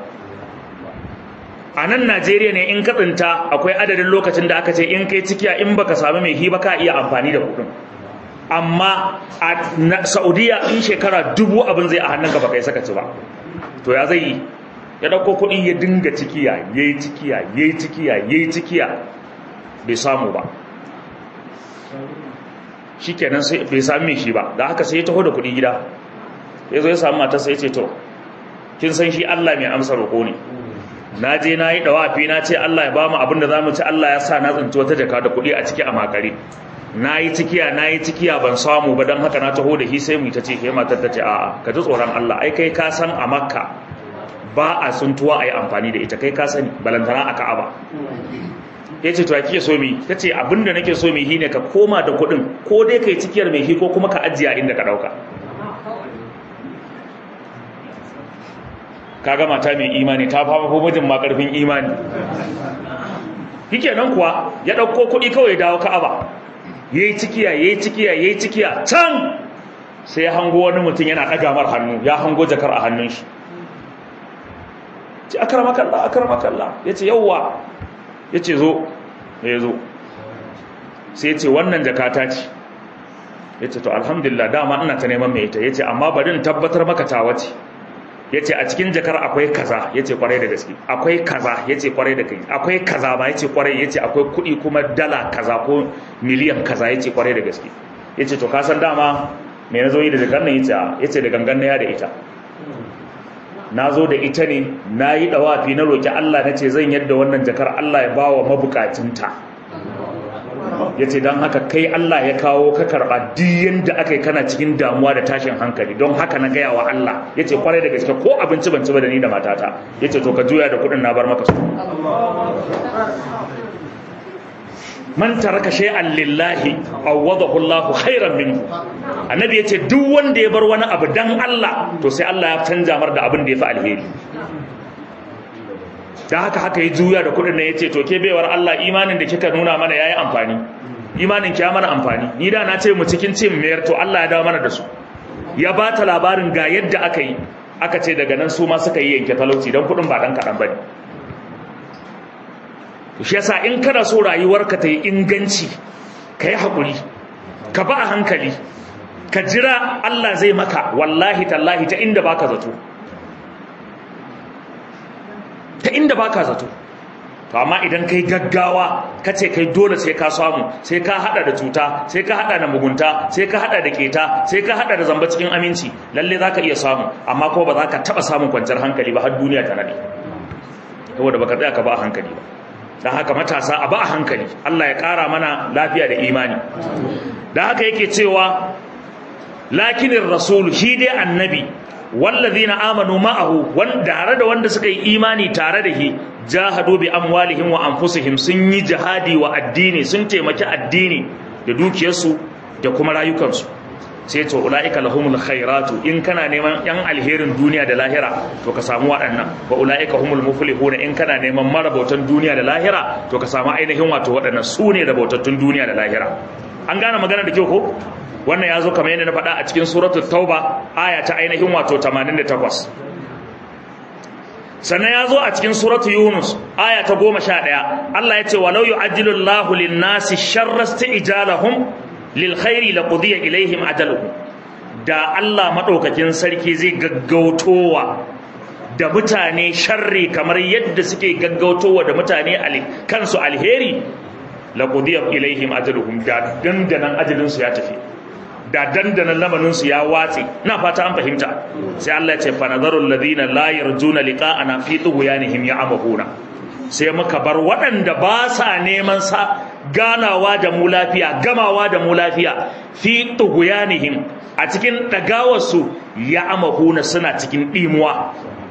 A nan Najeriya ne in ka tsinta akwai adadin lokacin da aka ce in kai cikiya in baka samu mai hiba ka iya amfani da kuɗin. Amma a Saudiya in shekara 1000 abin zai a hannunka baka yi saka ci ba. To ya zai yi? Ya ɗauko kuɗi ya dinga cikiya yayi cikiya bai samu ba. Shikenan sai bai sami shi ba da haka sai ya taho da kuɗi gida ya zo ya samu matarsa ya ce to kin san shi Allah mai amsa roƙo ne na je na yi ɗawafi na ce Allah ya ba mu abin da za mu ci Allah ya sa na tsinci wata jaka da kuɗi a ciki a makare na yi cikiya ban samu ba don haka na taho da shi sai mu ta ce ke matar ta ce a'a ka ji tsoron Allah ai kai ka san a Makka ba a tsuntuwa a yi amfani da ita kai ka sani balantana a Ka'aba. Ya ce to ya kike so mi ta ce abinda nake so mi shine ka koma da kuɗin ko dai kai cikiyar mai hi ko kuma ka ajiya inda ka ɗauka. kaga mata mai imani ta fama ko mijin ma karfin imani nan kuwa ya ɗauko kuɗi kawai ya dawo Ka'aba yayi cikiya can sai ya hango wani mutum yana ɗaga mar hannu, ya hango jakar a hannun shi, ce akramakallah yace yawwa, yace zo, ya zo sai yace wannan jakata ce, yace to alhamdulillah dama ina ta neman mai ita, yace amma bari in tabbatar maka ta wace, yace a cikin jakar akwai kaza, yace kwarai da gaske akwai kaza, yace kwarai da kai akwai kaza ba, yace kwarai, yace akwai kuɗi kuma dala kaza ko miliyan kaza, yace kwarai da gaske, yace to ka san dama me nazo yi da jakar nan, yace da gangan na ya da ita, nazo da ita ne nayi dawafi na roki Allah nace zan yadda wannan jakar Allah ya bawa mabukacinta, yace dan haka kai Allah ya kawo ka karba duk yanda akai kana cikin damuwa da tashin hankali, don haka na gaya wa Allah, yace kwarai da gaske ko abinci ban ci ba da ni da matata, yace to ka juya da kudin na bar maka su. Man taraka shay'an lillahi awadahu Allahu khairan minhu, annabi yace duk wanda ya bar wani abu dan Allah to sai Allah ya canja mar da abin da yafi alheri. Dan haka ya juya da kudin nan yace to ke baiwar Allah, imanin da kika nuna mana yayi amfani, imanin ki ya mana amfani, ni da na ce mu cikin cin mayar, to Allah ya dawo mana da su. Ya bata labarin ga yadda aka yi, aka ce daga nan su ma suka yi yanke talauci dan kudin ba dan kadan bane. Shi yasa in kana so rayuwarka ta yi inganci, ka yi haƙuri, ka ba a hankali, ka jira Allah zai maka, wallahi tallahi ta inda baka zato, ta inda baka zato. To amma idan kai gaggawa kace kai dole sai ka samu, sai ka hada da cuta, sai ka hada da mugunta, sai ka hada da keta, sai ka hada da zamba cikin aminci, lalle zaka iya samu, amma ko ba za ka taba samun kwanciyar hankali ba har duniya ta nade, saboda baka tsaya ka ba a hankali ba. Dan haka matasa a ba a hankali, Allah ya ƙara mana lafiya da imani. Dan haka yake cewa lakinin rasulu, shi dai annabi, wallazina amanu ma'ahu, wanda da wanda suka yi imani tare da shi, jahadu bi amwalihim wa anfusihim, sun yi jihadi wa addini, sun taimaki addini da dukiyarsu da kuma rayukansu. Sai to ulaika lahumul khairatu, in kana neman yan alherin duniya da lahira to ka samu waɗannan, wa ulaika humul muflihun, in kana neman marabautan duniya da lahira to ka samu ainihin wato waɗannan su ne rabautattun duniya da lahira. An gane magana da kyau ko? Wannan ya zo kamar yadda na faɗa a cikin suratul tauba aya ta ainihin wato 88. Sannan ya zo a cikin suratul yunus aya ta 11, Allah ya ce walau yu'ajjilu Allahu lin-nasi sharra isti'jalahum lil khairi laqudiya ilaihim ajaluhum, da Allah madaukakin sarki zai gaggautowa da mutane sharri kamar yadda suke gaggautowa da mutane kansu alheri, laqudiya ilaihim ajaluhum, da dandanan ajalin su ya tafi, da dandanan lamarin su ya watse. Ina fata an fahimta. Sai Allah ya ce fa nazarul ladina la yarjuna liqa'ana fi tughyanihim ya'mahuna, sai muka bar waɗanda ba sa neman ganawa da mu lafiya, gamawa da mu lafiya, fi tughyanihim, a cikin dagawarsu, ya'mahuna, suna cikin dimuwa.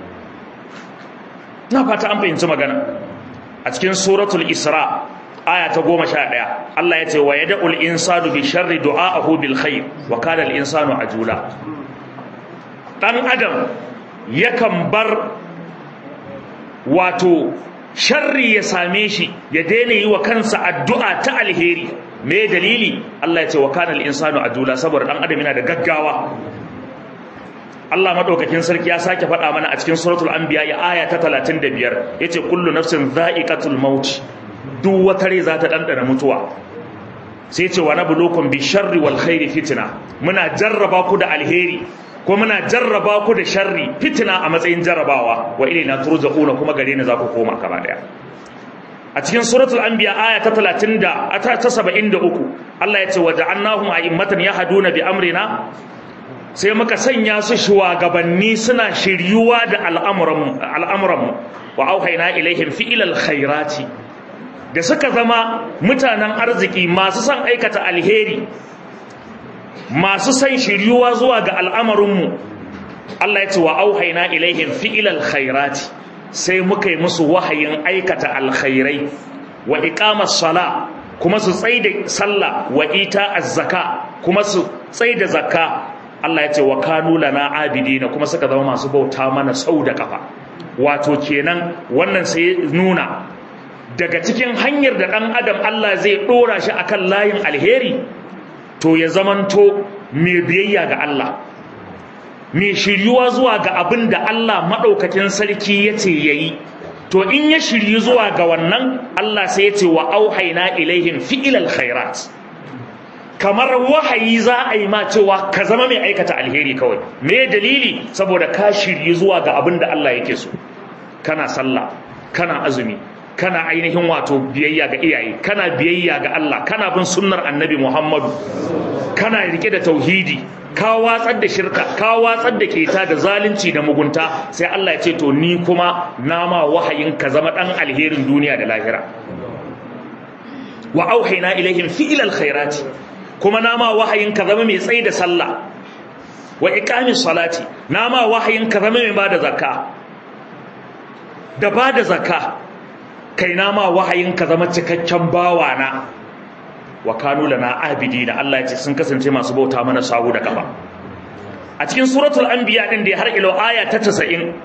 Na fata an fahimci magana. A cikin suratul Isra aya ta 11, Allah ya ce wa yad'ul insanu bi sharri du'aahu bil khair wa kana al insanu ajula. Dan adam yakan bar wato sharri ya same shi, ya daina yi wa kansa addu'a ta alheri. Me dalili? Allah ya ce wa kana al insanu ajula, saboda dan adam yana da gaggawa. Allah madaukakin sarki ya sake faɗa mana a cikin suratul anbiya aya ta 35, yace kullu nafsin dha'iqatul maut, duk wata rai za ta dandana mutuwa. Sai ce wa nabluukum bi sharri wal khairi fitna, muna jarraba ku da alheri ko muna jarraba ku da sharri, fitna a matsayin jarrabawa, wa ilaina turja'una, kuma gare ni za ku koma gaba daya. A cikin suratul anbiya aya ta 73, Allah ya ce wa ja'alnahum a'immatan yahduna bi amrina, sai muka sanya su shugabanni suna shiryuwa da al'amuranmu, wa auhayna ilaihim fi'ilal khairati, da suka zama mutanen arziki masu son aikata alheri, masu son shiryuwa zuwa ga al'amarinmu. Allah ya ce wa auhayna ilaihim fi'ilal khairati, sai muka yi musu wahayin aikata alkhairai, wa iqamas sala, kuma su tsaida sallah, wa ita'az zaka, kuma su tsaida zakka. Allah ya ce wa kanu lana abidina, kuma suka zama masu bauta mana sau da kafa. wato kenan wannan sai nuna daga cikin hanyar da ɗan adam Allah zai ɗora shi akan layin alheri to ya zamanto mai biyayya ga Allah, mai shiryuwa zuwa ga abin da Allah maɗaukakin sarki ya ce ya yi. To in ya shiryu zuwa ga wannan, Allah sai ya ce wa auhaina ilaihim fi'ilal khairat, kamar wahayi za a yi ma cewa ka zama mai aikata alheri kawai. Me dalili? Saboda ka shiryu zuwa ga abin da Allah yake so. Kana sallah, kana azumi, kana ainihin wato biyayya ga iyaye, kana biyayya ga Allah, kana bin sunnar annabi Muhammadu, kana rike da tauhidi, ka watsar da shirka, ka watsar da keta da zalunci da mugunta, sai Allah ya ce to ni kuma nama wahayin ka zama dan alherin duniya da lahira. Wa auhayna ilaihim fi'ilal khairati, kuma nama wahayin ka zama mai tsayi da sallah wa iqamis salati, nama wahayin ka zama mai bada zakka da bada zakka, kai nama wahayin ka zama cikakken bawana. Wa kanu lana abidina, Allah ya ce sun kasance masu bauta mana sawu da kafa. A cikin suratul anbiya din da har ilo aya ta 90,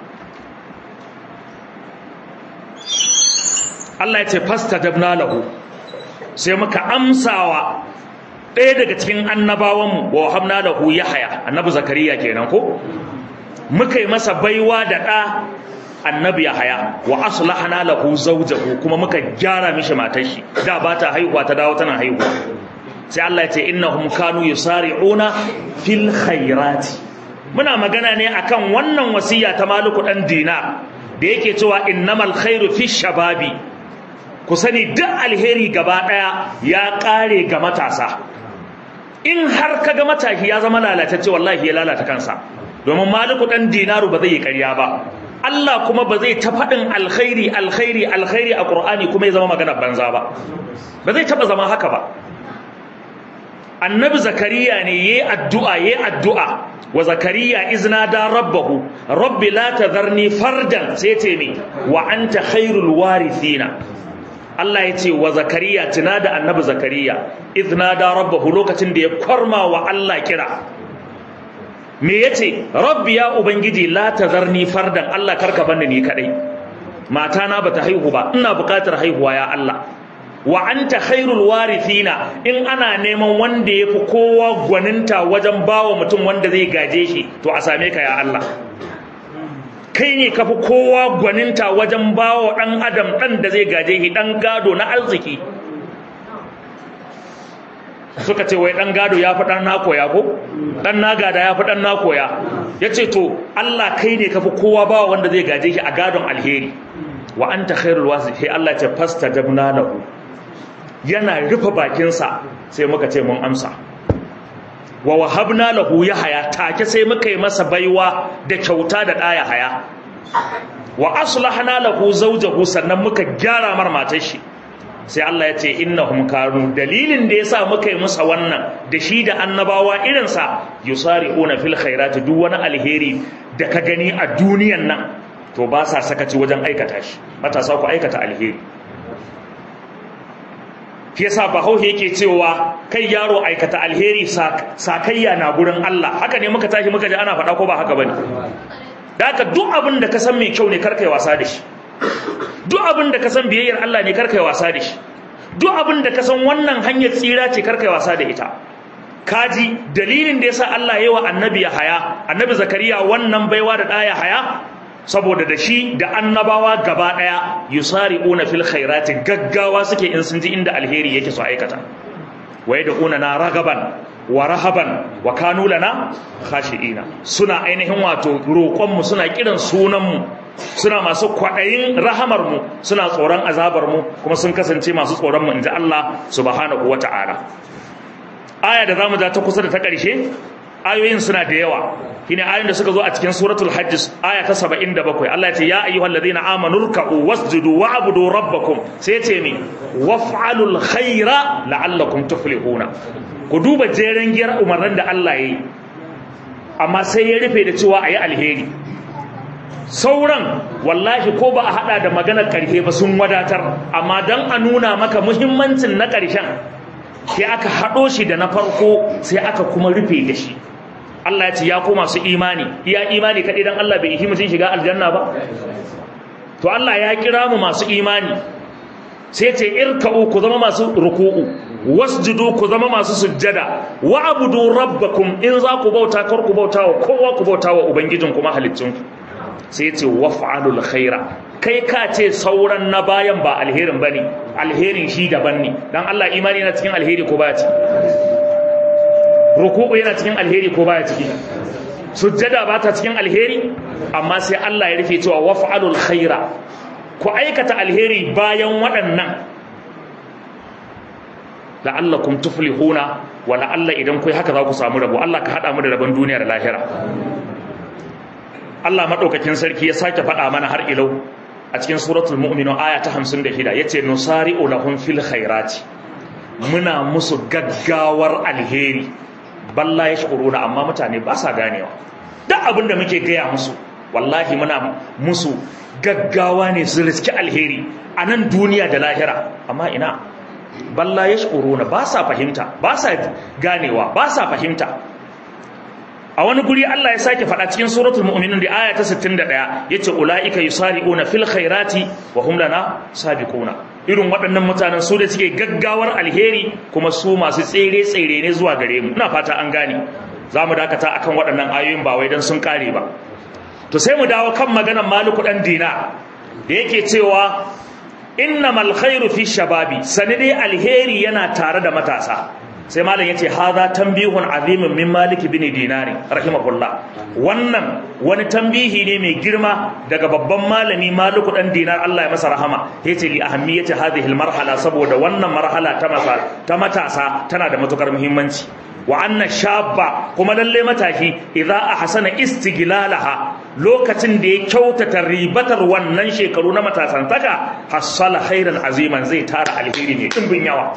Allah ya ce fastajabna lahu, sai muka amsawa ɗaya daga cikin annabawanmu wa wahabna lahu yahya, annabi zakariya kenan ko, muka yi masa baiwa da ɗa annabi Yahaya, wa aslahna lahu zawjahu, kuma muka gyara mishi matar shi, da ba ta haihuwa ta dawo tana haihuwa. Sai Allah ya ce innahum kanu yusari'una fil khairati. Muna magana ne akan wannan wasiya ta Maliku dan Dinar da yake cewa innamal khairu fi shababi, ku sani duk alheri gaba daya ya kare ga matasa. In har kaga matashi ya zama lalatacce, wallahi ya lalata kansa, domin Maliku dan Dinaru ba zai yi ƙarya ba, Allah kuma ba zai ta faɗin alkhairi a Qur'ani kuma ya zama magana banza ba zai taɓa zama haka ba. Annabi Zakariya ne yayi addu'a wa Zakariya iznada rabbahu rabbi la tadharni fardan, sai ce me wa anta khairul warithina. Allah ya ce wa Zakariya, tuna da Annabi Zakariya iznada rabbahu, lokacin da ya kwarma wa Allah kira. Me yace? Rabbi ya ubangiji la tazarni fardan, Allah karka banni ni kadai, mata na bata haihu ba, ina bukatar haihuwa ya Allah. Wa anta khairul warithina, in ana neman wanda yafi kowa gwaninta wajen bawa mutum wanda zai gaje shi, to a same ka ya Allah. Kai ne kafi kowa gwaninta wajen bawa dan adam dan da zai gaje shi, dan gado na arziki. Suka ce wai dan gado ya fi dan na koya ko, dan na gada ya fi dan na koya. Yace to Allah kai ne kafi kowa ba wanda zai gaje shi a gadon alheri. Wa anta khairul wasifi, Allah ce fastajabna lahu, yana rufe bakin sa sai muka ce mun amsa. Wa wahabna lahu yahya, take sai muka yi masa baiwa da kyauta da ɗaya haya. Wa aslahna lahu zawjahu, sannan muka gyara mar matar shi. Sai Allah ya ce innahum kanu, dalilin da yasa muka yi masa wannan da shi da annabawa irinsa, yusari'una fil khairati, duk wani alheri da ka gani a duniyan nan to ba sa sakaci wajen aikata shi. Matasa ku aikata alheri. Shi yasa Bahaushe yake cewa kai yaro aikata alheri, sakayya na gurin Allah. Haka ne muka tashi muka ji ana faɗa, ko ba haka bane? Da haka duk abin da ka san mai kyau ne, kar kai wasa da shi. Duk abin da ka san biyayyar Allah ne, karkai wasa da shi. Duk abin da ka san wannan hanyar tsira ce, karkai wasa da ita. Kaji dalilin da yasa Allah yayi wa annabi Yahaya, annabi Zakariya wannan baiwa da ɗaya Yahaya, saboda da shi da annabawa gaba daya yusari'una fil khairati, gaggawa suke in sun ji inda alheri yake su aikata. Wa yad'una na ragaban wa rahaban wa kanu lana khashi'ina, suna ainihin wato roƙon mu, suna kiran sunan mu, suna masu kwaɗayin rahamar mu, suna tsoron azabar mu, kuma sun kasance masu tsoron mu, inji Allah subhanahu wata'ala. Aya da zamu ja ta kusa da ta ƙarshe, ayoyin suna da yawa, shine ayoyin da suka zo a cikin suratul hajj aya ta 77. Allah ya ce ya ayyuhalladhina amanu ruk'u wasjudu wa'budu rabbakum, sai ya ce mi waf'alul khaira la'allakum tuflihuna. Ku duba jeren giyar umarnin da Allah yayi, amma sai ya rufe da cewa ayi alheri. Sauran wallahi ko ba a hada da maganar karfe ba sun wadatar, amma dan a nuna maka muhimmancin na karshen sai aka hado shi da na farko, sai aka kuma rufe da shi. Allah ya ce ya ku masu imani, iya imani kadai dan Allah bai yi mutun shiga aljanna ba. to Allah ya kira mu masu imani sai ce irka'u ku zama masu ruku'u wasjudu ku zama masu sujjada wa'budu rabbakum in za ku bauta kar ku bauta wa kowa ku bauta wa ubangijin kuma halittun sai ce waf'alul khaira kai ka ce sauran na bayan ba alherin bane alherin shi daban ne dan Allah imani yana cikin alheri ko baya ciki ruku'u yana cikin alheri ko baya ciki sujjada ba ta cikin alheri amma sai Allah ya rufe cewa waf'alul khaira ku aikata alheri bayan waɗannan la'allakum tuflihuna wa la'alla idan kai haka za ku samu rabo Allah ka hada mu da rabon duniya da lahira Allah madaukakin sarki ya sake faɗa mana har ilau a cikin suratul mu'minun aya ta 56 yace nusari'u lahum fil khairati muna musu gaggawar alheri balla yashkuruna amma mutane ba sa ganewa duk abin da muke gaya musu wallahi muna musu gaggawa ne su riski alheri a nan duniya da lahira amma ina balla yashkuruna ba sa fahimta ba sa ganewa ba sa fahimta a wani guri Allah ya sake faɗa cikin suratul mu'minun da aya ta 61 yace ulaika yusari'una fil khairati wa hum lana sabiquna irin waɗannan mutanen su da suke gaggawar alheri kuma su masu tsere ne zuwa gare mu ina fata an gane zamu dakata akan waɗannan ayoyin ba wai dan sun kare ba to sai mu dawo kan maganar Maliku dan Dina da yake cewa innamal khairu fi shababi sanade alheri yana tare da matasa sai malam yace hadha tanbihun azimin min Malik bin Dinari rahimahullah wannan wani tambihi ne mai girma daga babban malami Maliku dan Dinar Allah ya masa rahama yace li ahammiyati hadhihi almarhala saboda wannan marhala ta matasa tana da matukar muhimmanci wa anna shabba kuma lalle matashi idza ahsana istiglalaha lokacin da ya kyautata ribatar wannan shekaru na matasantaka hasala khairan aziman zai tara alheri ne dimbin yawa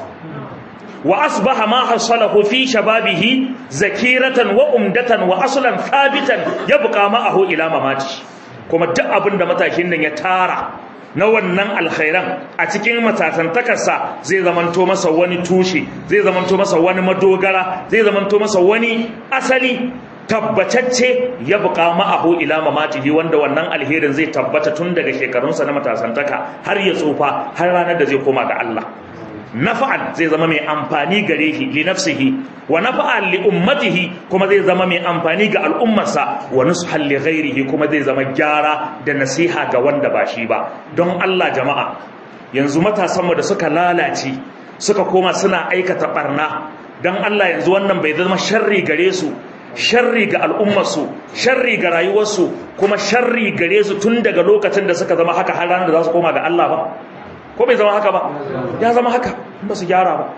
wa asbaha ma hasalahu fi shababihi zakiratan wa umdatan wa aslan thabitan yabqa ma'ahu ila mamati kuma duk abinda matashin nan ya tara na wannan alkhairan a cikin matasantakarsa zai zamanto masa wani tushe zai zamanto masa wani madogara zai zamanto masa wani asali tabbatacce ya buƙa ma'ahu ila mamatihi wanda wannan alherin zai tabbata tun daga shekarunsa na matasantaka har ya tsufa har ranar da zai koma ga Allah nafa'an zai zama mai amfani gare shi li nafsihi wa nafa'an li ummatihi kuma zai zama mai amfani ga al'ummarsa wa nushan li ghairihi kuma zai zama gyara da nasiha ga wanda ba shi ba don Allah jama'a yanzu matasan mu da suka lalace suka koma suna aikata barna dan Allah yanzu wannan bai zama sharri gare su sharri ga al'ummarsu sharri ga rayuwarsu kuma sharri gare su tun daga lokacin da suka zama haka har ranar da za su koma ga Allah ba ko bai zama haka ba ya zama haka ba su gyara ba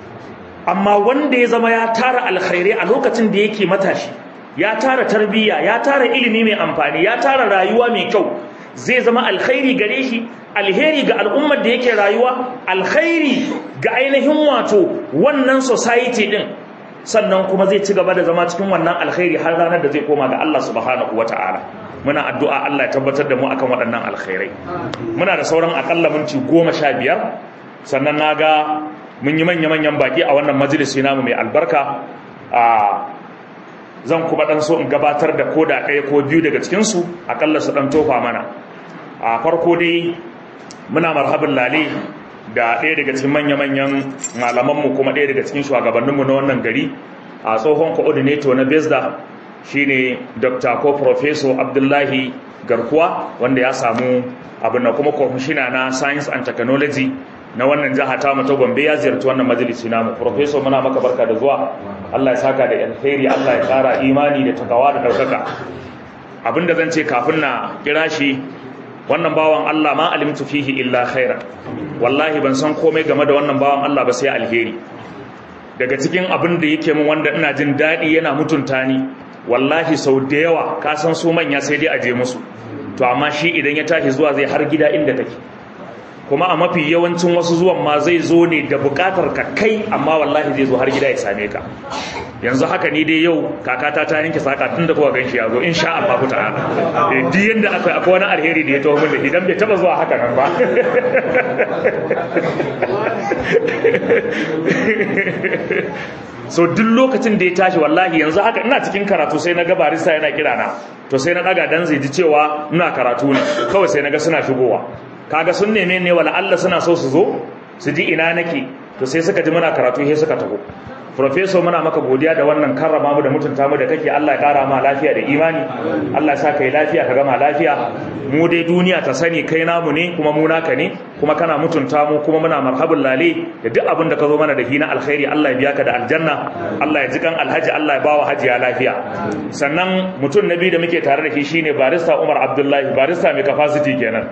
amma wanda ya zama ya tara alkhairai a lokacin da yake matashi ya tara tarbiyya ya tara ilimi mai amfani ya tara rayuwa mai kyau zai zama alkhairi gare shi alheri ga al'ummar da yake rayuwa alkhairi ga ainihin wato wannan society din sannan kuma zai ci gaba da zama cikin wannan alkhairi har ranar da zai koma ga Allah subhanahu wataala muna addu'a Allah ya tabbatar da mu akan waɗannan alkhairai muna da sauran akalla minti 15 sannan naga mun yi manya-manyan baki a wannan majalisi namu mai albarka zan kuma dan so in gabatar da koda ɗaya ko biyu daga cikin su akalla su dan tofa mana a farko dai muna marhaban lale da ɗaya daga cikin manya-manyan malamanmu kuma ɗaya daga cikin shugabanninmu na wannan gari a tsohon coordinator na BESDA shine Dr. ko Professor Abdullahi Garkuwa wanda ya samu abin da kuma commissioner na Science and Technology na wannan jiha ta mu ta Gombe ya ziyarci wannan majalisi namu. Professor muna maka barka da zuwa. Allah ya saka da alheri, Allah ya kara imani da takawa da daukaka. Abinda zan ce kafin na kira shi, wannan bawan Allah ma alimtu fihi illa khaira. Wallahi ban san komai game da wannan bawan Allah ba sai alheri. Daga cikin abin da yake min wanda ina jin daɗi yana mutunta ni, wallahi sau da yawa ka san su manya sai dai aje musu, to amma shi idan ya tashi zuwa zai har gida inda take, kuma a mafi yawancin wasu zuwan ma zai zo ne da bukatar ka kai, amma wallahi zai zo har gida ya same ka. Yanzu haka ni dai yau kakata ta ninke saka tun da kuka ganshi ya zo insha Allah ta'ala. Duk yanda akwai wani alheri da ya taho min da idan bai taba zuwa haka nan ba. So duk lokacin da ya tashi wallahi yanzu haka ina cikin karatu sai na ga barista yana kira na, to sai na daga dan zai ji cewa ina karatu ne kawai sai naga suna shigowa kaga sun neme ne wala Allah suna so su zo su ji ina nake to sai suka ji muna karatu sai suka taho Professor muna maka godiya da wannan karrama mu da mutunta mu da kake Allah ya kara ma lafiya da imani Allah ya sa kai lafiya ka gama lafiya mu dai duniya ta sani kai namu ne kuma mu naka ne kuma kana mutunta mu kuma muna marhabul lale da duk abin da ka zo mana da hina alkhairi Allah ya biya ka da aljanna Allah ya ji kan alhaji Allah ya bawa hajiya lafiya sannan mutum na biyu da muke tare da shi shine barista Umar Abdullahi barista mai capacity kenan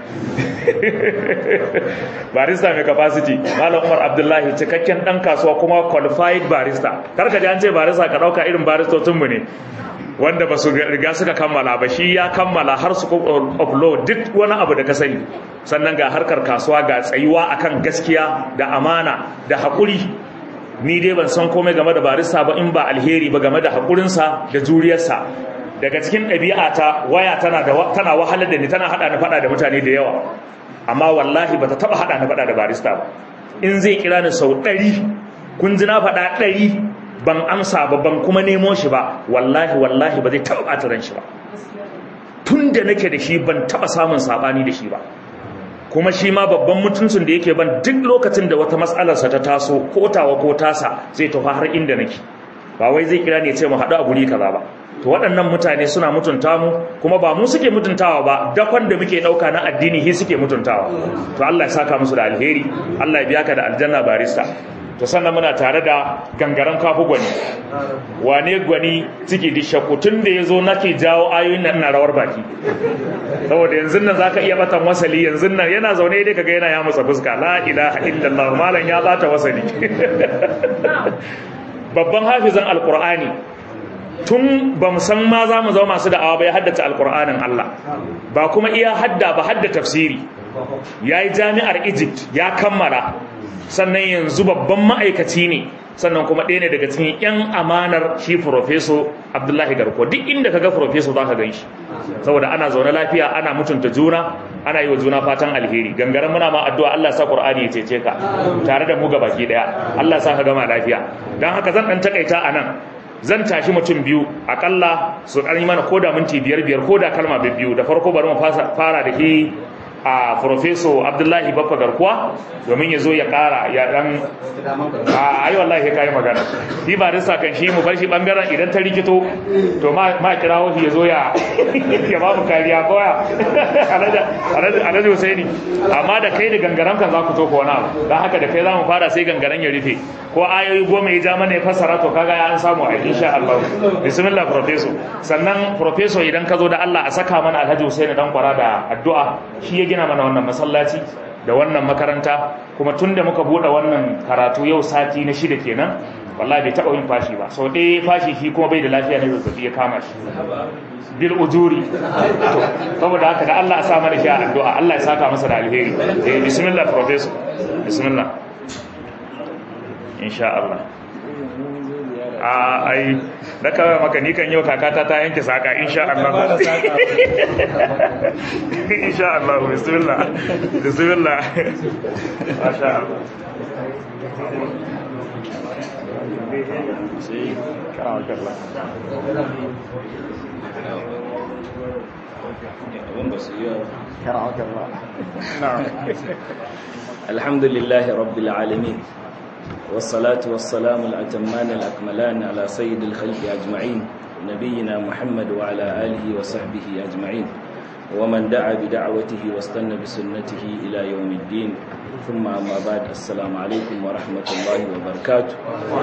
barista mai capacity Malam Umar Abdullahi cikakken dan kasuwa kuma qualified barista karka ji an ce barista ka dauka irin baristocin mu ne wanda ba su riga suka kammala ba shi ya kammala har su upload duk wani abu da ka sani sannan ga harkar kasuwa ga tsayuwa akan gaskiya da amana da haƙuri ni dai ban san komai game da barista ba in ba alheri ba game da haƙurinsa da juriyarsa daga cikin ɗabi'ata waya tana wahalar da ni tana haɗa ni faɗa da mutane da yawa amma wallahi ba ta taɓa haɗa ni faɗa da barista ba in zai kira ni sau 100 kun ji na faɗa 100 ban amsa ba ban kuma nemo shi ba wallahi ba zai taɓa ɓata ran shi ba tun da nake da shi ban taɓa samun saɓani da shi ba kuma shi ma babban mutuncin da yake ban duk lokacin da wata matsalarsa ta taso ko tawa ko tasa zai tafi har inda nake ba wai zai kira ne ce mu haɗu a guri kaza ba to waɗannan mutane suna mutunta mu kuma ba mu suke mutuntawa ba dakon da muke ɗauka na addini shi suke mutuntawa to Allah ya saka musu da alheri Allah ya biya ka da aljanna barista to sannan muna tare da gangaren kafu gwani wane gwani ciki da shakku tun da ya zo nake jawo ayoyin nan na rawar baki saboda yanzu nan zaka iya batan wasali yanzu nan yana zaune dai kaga yana ya mutsa fuska la ilaha illallah malam ya bata wasali babban hafizan alqur'ani tun ba mu san ma za mu zama masu da'awa ba ya haddace alqur'anin Allah ba kuma iya hadda ba hadda tafsiri yayi jami'ar Egypt ya kammala sannan yanzu babban ma'aikaci ne sannan kuma ɗaya ne daga cikin 'yan amanar shi Professor Abdullahi Garko duk inda ka ga Professor za ka gan shi saboda ana zaune lafiya ana mutunta juna ana yi wa juna fatan alheri gangaren muna ma addu'a Allah sa Qur'ani ya cece ka tare da mu ga baki daya Allah sa ka gama lafiya dan haka zan dan takaita anan zan tashi mutum biyu akalla su ɗan yi mana koda minti 5 koda kalma biyu da farko bari mu fara da ke a Professor Abdullahi Baffa Garkuwa domin ya zo ya ƙara ya ɗan ayi wallahi kai magana shi ba rissa kan shi mu bar shi bangaren idan ta rikito to ma kirawo shi ya zo ya ba mu kariya koya Alhaji Husaini amma da kai da gangaren kan za ku to ko wani abu don haka da kai za mu fara sai gangaren ya rufe ko ayoyi 10 ya ja mana ya fassara to kaga ya an samu a insha Allah bismillah Professor sannan Professor idan ka zo da Allah a saka mana Alhaji Husaini dan kwara da addu'a shi ya gina mana wannan masallaci da wannan makaranta kuma tunda muka bude wannan karatu yau sati na 6 kenan wallahi bai taba yin fashi ba sau ɗaya fashi shi kuma bai da lafiya ne zazzabi ya kama shi bil ujuri to saboda haka da Allah ya sa mana shi a addu'a Allah ya saka masa da alheri bismillah Professor bismillah insha Allah ai da kawai maka ni kan yau kakata ta yanke saka insha Allah insha Allah bismillah masha Allah الحمد لله رب العالمين والصلاة والسلام الأتمان الأكملان على سيد الخلق أجمعين نبينا محمد وعلى آله وصحبه أجمعين ومن دعا بدعوته واستنى بسنته إلى يوم الدين ثم أما بعد السلام عليكم ورحمة الله وبركاته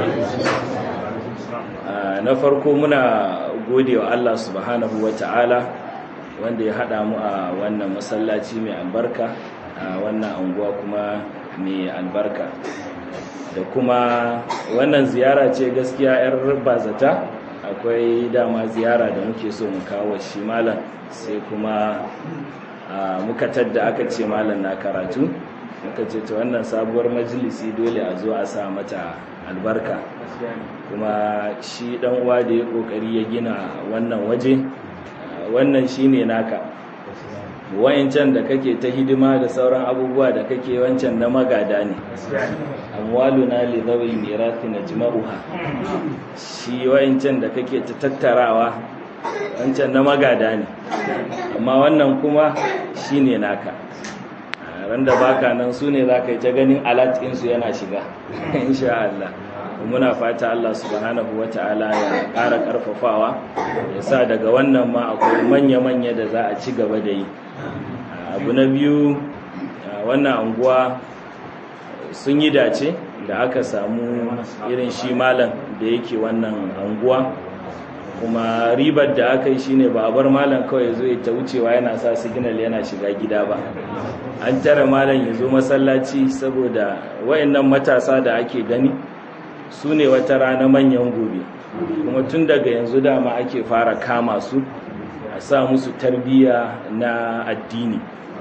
na farko muna gode wa Allah subhanahu wa ta'ala wanda ya haɗa mu a wannan masallaci mai albarka a wannan anguwa kuma mai albarka da kuma wannan ziyara ce gaskiya 'yar bazata akwai dama ziyara da muke so mu kawo shi malam sai kuma muka tadda aka ce malam na karatu muka ce ta wannan sabuwar majalisi dole a zo a sa mata albarka kuma shi dan uwa da ya kokari ya gina wannan waje wannan shine naka wayancan da kake ta hidima da sauran abubuwa da kake wancan na magada ne amwaluna li dhawil mirathi najma'uha shi wayancan da kake ta tattarawa wancan na magada ne, amma wannan kuma shine naka. Ran da baka nan su ne za ka yi ta ganin alat ɗinsu yana shiga insha Allah. Muna fata Allah subhanahu wata'ala ya ƙara ƙarfafawa, ya sa daga wannan ma akwai manya-manya da za a ci gaba da yi. Abu na biyu, wannan anguwa sun yi dace da aka samu irin shi malam da yake wannan anguwa, kuma ribar da aka yi shine ba a bar malam kawai zo ya ta wucewa yana sa signal yana shiga gida ba. An tare malam ya zo masallaci saboda wayannan matasa da ake gani su ne wata rana manyan gobe, kuma tun daga yanzu dama ake fara kama su a sa musu tarbiyya na addini.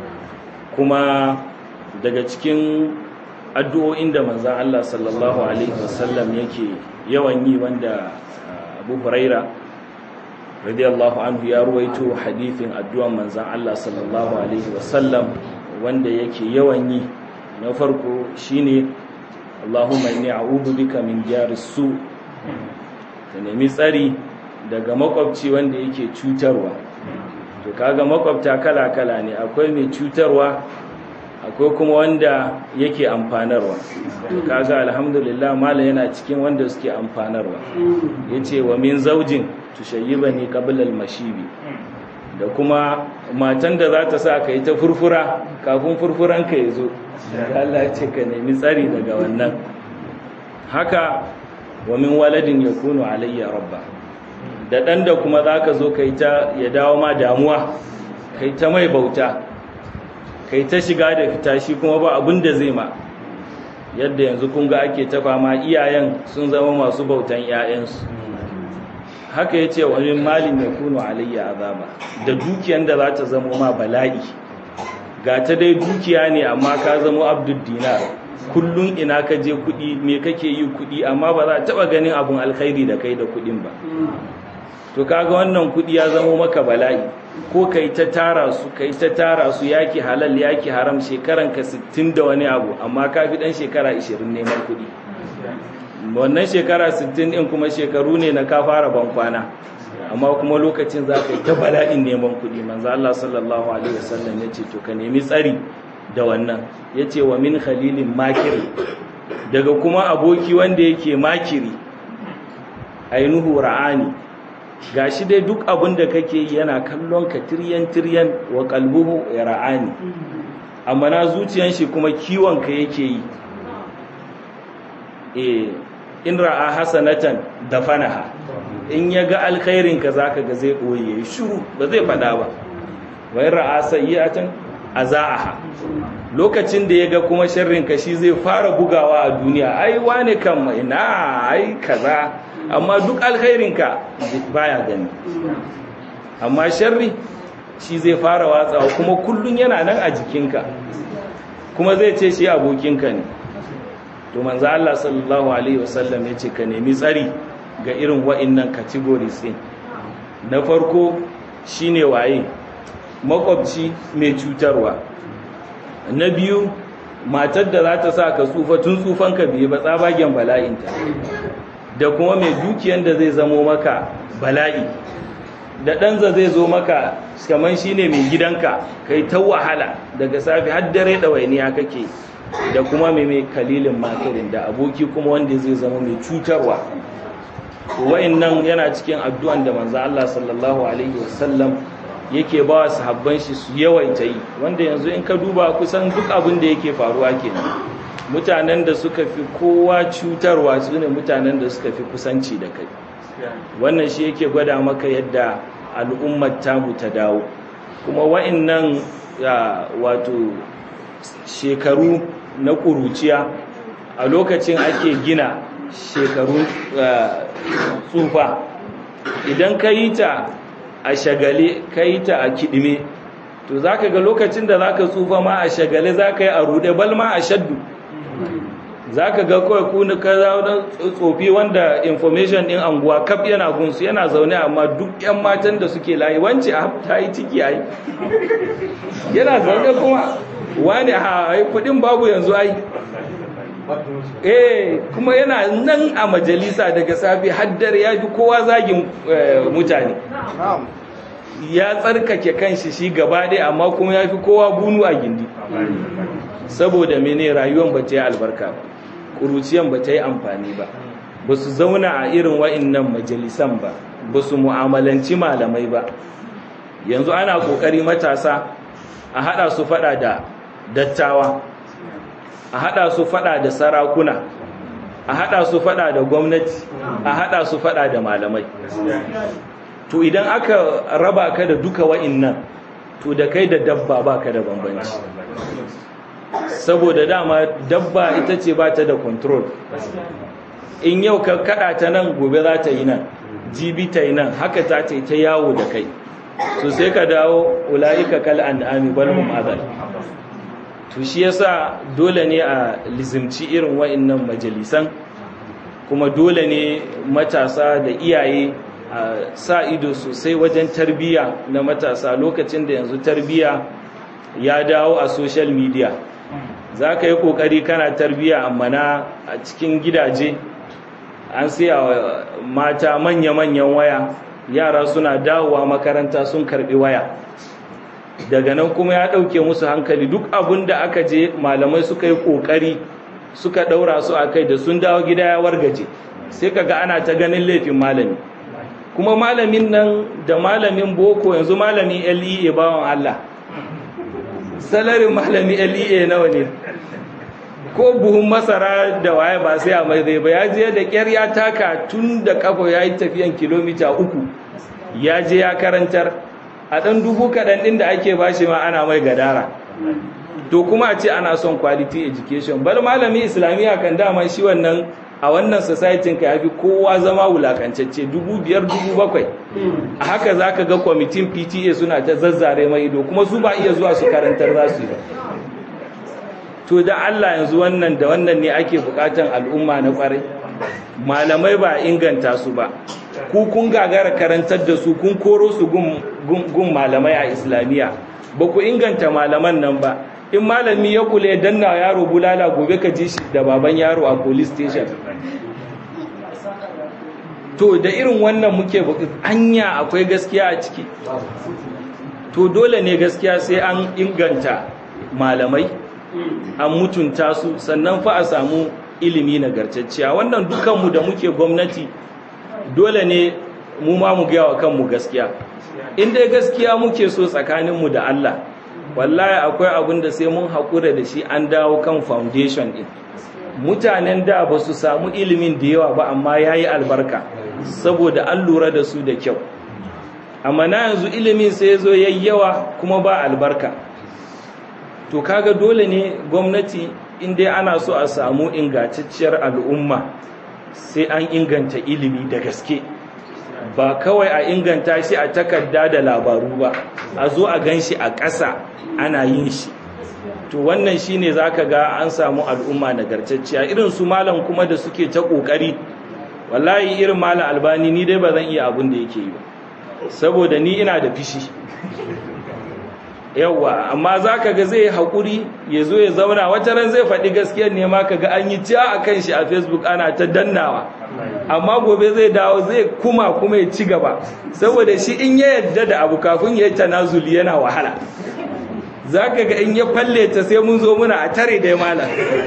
Kuma daga cikin addu'o'in da manzon Allah sallallahu alaihi wasallam yake yawan yi, wanda Abu Huraira radiyallahu anhu ya ruwaito hadithin addu'an manzon Allah sallallahu alaihi wasallam wanda yake yawan yi. Na farko shine Allahumma inni a'udhu bika min jaris su, ta nemi tsari daga makwabci wanda yake cutarwa. To kaga makwabta kala-kala ne, akwai mai cutarwa, akwai kuma wanda yake amfanarwa. To kaga alhamdulillah malam yana cikin wanda suke amfanarwa. Yace wa min zaujin tushayyibani qabla al-mashibi, da kuma matan da za ta sa ka yi ta furfura kafin furfuranka ya zo. Allah ya ce ka nemi tsari daga wannan. Haka wa min waladin yakunu alayya rabba, da dan da kuma zaka zo kai ta ya dawo ma damuwa, kai ta mai bauta, kai ta shiga da fita, shi kuma ba abin da zai ma. Yadda yanzu kun ga ake ta fama, iyayen sun zama masu bautan 'ya'yansu. Haka yace wa min malin yakunu alayya azaba, da dukiyan da za ta zama ma bala'i. Ga ta dai dukiya ne amma ka zama abdul dinar, kullun ina ka je kudi, me kake yi kudi, amma ba za a taba ganin abun alkhairi da kai da kudin ba. To kaga wannan kudi ya zama maka bala'i, ko kai ta tara su yaki halal yaki haram, shekaran ka 60 da wani abu, amma ka fi dan shekara 20 neman kudi. Wannan shekara 60 din kuma shekaru ne na ka fara bankwana, amma kuma lokacin za ka yi ta bala'in neman kuɗi. Manzo Allah sallallahu alaihi wasallam ya ce to ka nemi tsari da wannan. Ya ce wa min khalilin makiri, daga kuma aboki wanda yake makiri, ainuhu ra'ani, gashi dai duk abin da kake yi yana kallon ka tiryan wa qalbuhu ra'ani, amma na zuciyan shi kuma kiwon ka yake yi. In ra'a hasanatan dafanaha, in ya ga alkhairinka za ka ga zai ɓoye ya shuru, ba zai faɗa ba. Wai ra'a sayyi'atan aza'aha, lokacin da ya ga kuma sharrinka shi zai fara bugawa a duniya, ai wane kan ina ai kaza, amma duk alkhairinka baya gani. Amma sharri shi zai fara watsawa, kuma kullun yana nan a jikinka, kuma zai ce shi abokinka ne. To manzo Allah sallallahu alaihi wasallam ya ce ka nemi tsari ga irin wa'annan categories din. Na farko shine waye? Makwabci mai cutarwa. Na biyu, matar da za ta sa ka tsufa tun tsufanka bai ba, tsabagen bala'inta. Da kuma mai dukiyan da zai zamo maka bala'i, da ɗanza zai zo maka kaman shine mai gidanka, kai ta wahala daga safi har dare ɗawainiya kake. Da kuma mai kalilin makirin, da aboki kuma wanda zai zama mai cutarwa. Wa'annan yana cikin addu'an da manzo Allah sallallahu alaihi wasallam yake ba wa sahabban shi su yawaita yi, wanda yanzu in ka duba kusan duk abin da yake faruwa kenan. Mutanen da suka fi kowa cutarwa su ne mutanen da suka fi kusanci da kai. Wannan shi yake gwada maka yadda al'ummar tamu ta dawo. Kuma wa'annan wato shekaru na ƙuruciya, a lokacin ake gina shekaru tsufa. Idan ka yi ta a shagale, ka yi ta a kiɗime, to za ka ga lokacin da za ka tsufa ma a shagale za ka yi a ruɗe, bal ma a shaddu. Za ka ga kawai kuna ka zaune tsofi wanda information ɗin anguwa kaf yana gunsu, yana zaune, amma duk 'yan matan da suke layi wance ta yi ciki ai, yana zaune kuma wani kudin babu yanzu ai, kuma yana nan a majalisa daga safe haddar ya fi kowa zagin mutane ya tsarkake kanshi shi gaba ɗaya amma kuma ya fi kowa bunu a gindi saboda mene rayuwan ba ta yi albarka ba ƙuruciyan ba ta yi amfani ba ba su zauna a irin wa'innan majalisan ba ba su mu'amalanci malamai ba yanzu ana ƙoƙari matasa a haɗa su faɗa da dattawa a haɗa su faɗa da sarakuna a haɗa su faɗa da gwamnati a haɗa su faɗa da malamai to idan aka raba ka da duka wa'innan to da kai da dabba ba ka da bambanci saboda dama dabba ita ce ba ta da control in yau ka kada ta nan gobe za ta yi nan jibi ta yi nan haka ta ce ta yawo da kai to sai ka dawo ula'ika kal an'ami bal hum adal to shi yasa dole ne a lizimci irin wa'annan majalisan kuma dole ne matasa da iyaye a sa ido sosai wajen tarbiyya na matasa lokacin da yanzu tarbiyya ya dawo a social media za ka yi kokari kana tarbiyya amma na a cikin gidaje an siya mata manya-manyan waya yara suna dawowa makaranta sun karbi waya daga nan kuma ya dauke musu hankali duk abin da aka je malamai suka yi kokari suka daura su a kai da sun dawo gida ya wargaje sai kaga ana ta ganin laifin malami kuma malamin nan da malamin boko yanzu malami LEA bawan Allah salarin malami LEA nawa ne ko buhun masara da waye ba sai a mai zai ba ya je da kyar ya taka tun da kafa ya yi tafiyan kilomita 3 ya je ya karantar a ɗan dubu kaɗan ɗin da ake bashi ma ana mai gadara to kuma a ce ana son quality education bar malami islamiyya kan dama shi wannan a wannan society ka yafi kowa zama wulakancacce 5,000 7,000 a haka za ka ga kwamitin PTA suna ta zazzare mai ido kuma su ba iya zuwa su karantar za su yi to da Allah yanzu wannan da wannan ne ake bukatan al'umma na kwarai malamai ba inganta su ba ku kun gagara karantar da su kun koro su gun malamai a islamiyya ba ku inganta malaman nan ba in malami ya kula ya danna yaro bulala gobe ka ji shi da baban yaro a police station to da irin wannan muke anya akwai gaskiya a ciki to dole ne gaskiya sai an inganta malamai an mutunta su sannan fa a samu ilimi nagartacciya wannan dukanmu da muke gwamnati dole ne mu ma mu gaya wa kanmu gaskiya in dai gaskiya muke so tsakaninmu da Allah wallahi akwai abin da sai mun haƙura da shi an dawo kan foundation din mutanen da ba su samu ilimin da yawa ba amma yayi albarka saboda an lura da su da kyau amma na yanzu ilimin sai zo yayi yawa kuma ba albarka to kaga dole ne gwamnati in dai ana so a samu ingantacciyar al'umma sai an inganta ilimi da gaske ba kawai a inganta shi a takarda da labaru ba a zo a gan shi a ƙasa ana yin shi to wannan shine zaka ga an samu al'umma nagartacciya irin su malam kuma da suke ta kokari wallahi irin malam albani ni dai ba zan iya abin da yake yi ba saboda ni ina da fishi yawa amma zaka ga zai haƙuri ya zo ya zauna wata ran zai faɗi gaskiyar ne ma kaga an yi ja akan shi a Facebook ana ta dannawa amma gobe zai dawo zai kuma ya ci gaba saboda shi in ya yadda da abu kafin ya yi tanazuli yana wahala zaka ga in ya falle ta sai mun zo muna a tare da mala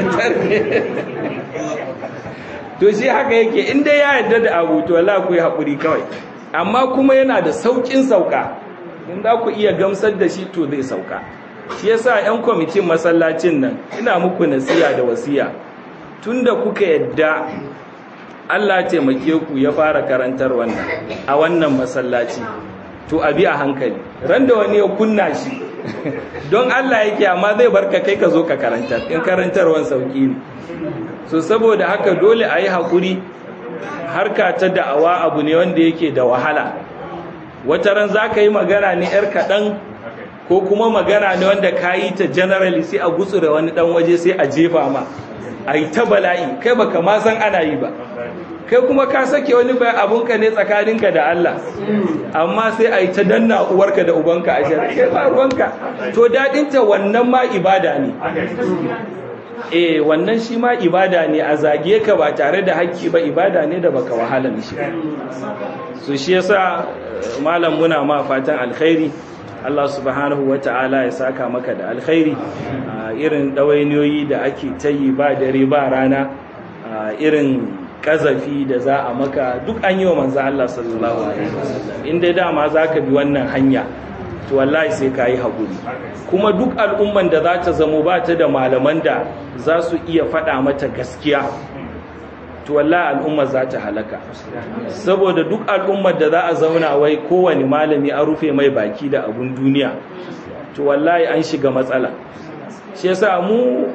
to shi haka yake in dai ya yadda da abu to wallahi ku yi haƙuri kawai amma kuma yana da saukin sauka in za ku iya gamsar da shi to zai sauka shi yasa 'yan kwamitin masallacin nan ina muku nasiya da wasiya tunda kuka yadda Allah taimake ku ya fara karantar wannan a wannan masallaci to abi a hankali ran da wani ya kunna shi don Allah yake amma zai barka kai ka zo ka karantar in karantarwan sauki ne so saboda haka dole a yi haƙuri harka ta da'awa abu ne wanda yake da wahala wata ran za ka yi magana ne 'yar kaɗan ko kuma magana ne wanda ka yi ta generally sai a gutsura wani ɗan waje sai a jefa ma a yi ta bala'i kai baka ma san ana yi ba kai kuma ka sake wani bayan abunka ne tsakaninka da Allah amma sai a yi ta danna uwarka da ubanka a shari'a kai ba ruwanka to daɗinta wannan ma ibada ne wannan shi ma ibada ne, a zage ka ba tare da haƙƙi ba ibada ne da baka wahala mishi. So shi yasa malam muna ma fatan alkhairi, Allah subhanahu wata'ala ya saka maka da alkhairi. Irin ɗawainiyoyi da ake ta yi ba dare ba rana, irin kazafi da za a maka duk an yi wa manzo Allah sallallahu alaihi wasallam. In dai dama zaka bi wannan hanya to wallahi sai ka yi haƙuri. Kuma duk al'umman da za ta zamo ba ta da malaman da za su iya faɗa mata gaskiya, to wallahi al'ummar za ta halaka. Saboda duk al'ummar da za a zauna wai kowane malami an rufe mai baki da abun duniya, to wallahi an shiga matsala. Shi yasa mu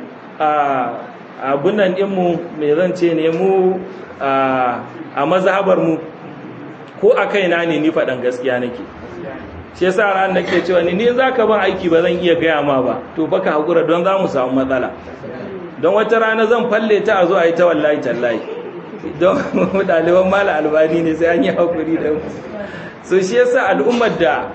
abun nan ɗinmu mai zance ne mu a mazhabar mu, ko a kaina ne ni faɗan gaskiya nake. Shi yasa ran nake cewa ni zaka ban aiki ba zan iya gaya ma ba, to baka hakura don za mu samu matsala. Don wata rana zan falle ta a zo a yi ta wallahi tallahi, don ɗaliban mala albani ne sai an yi hakuri da mu. So shi yasa al'ummar da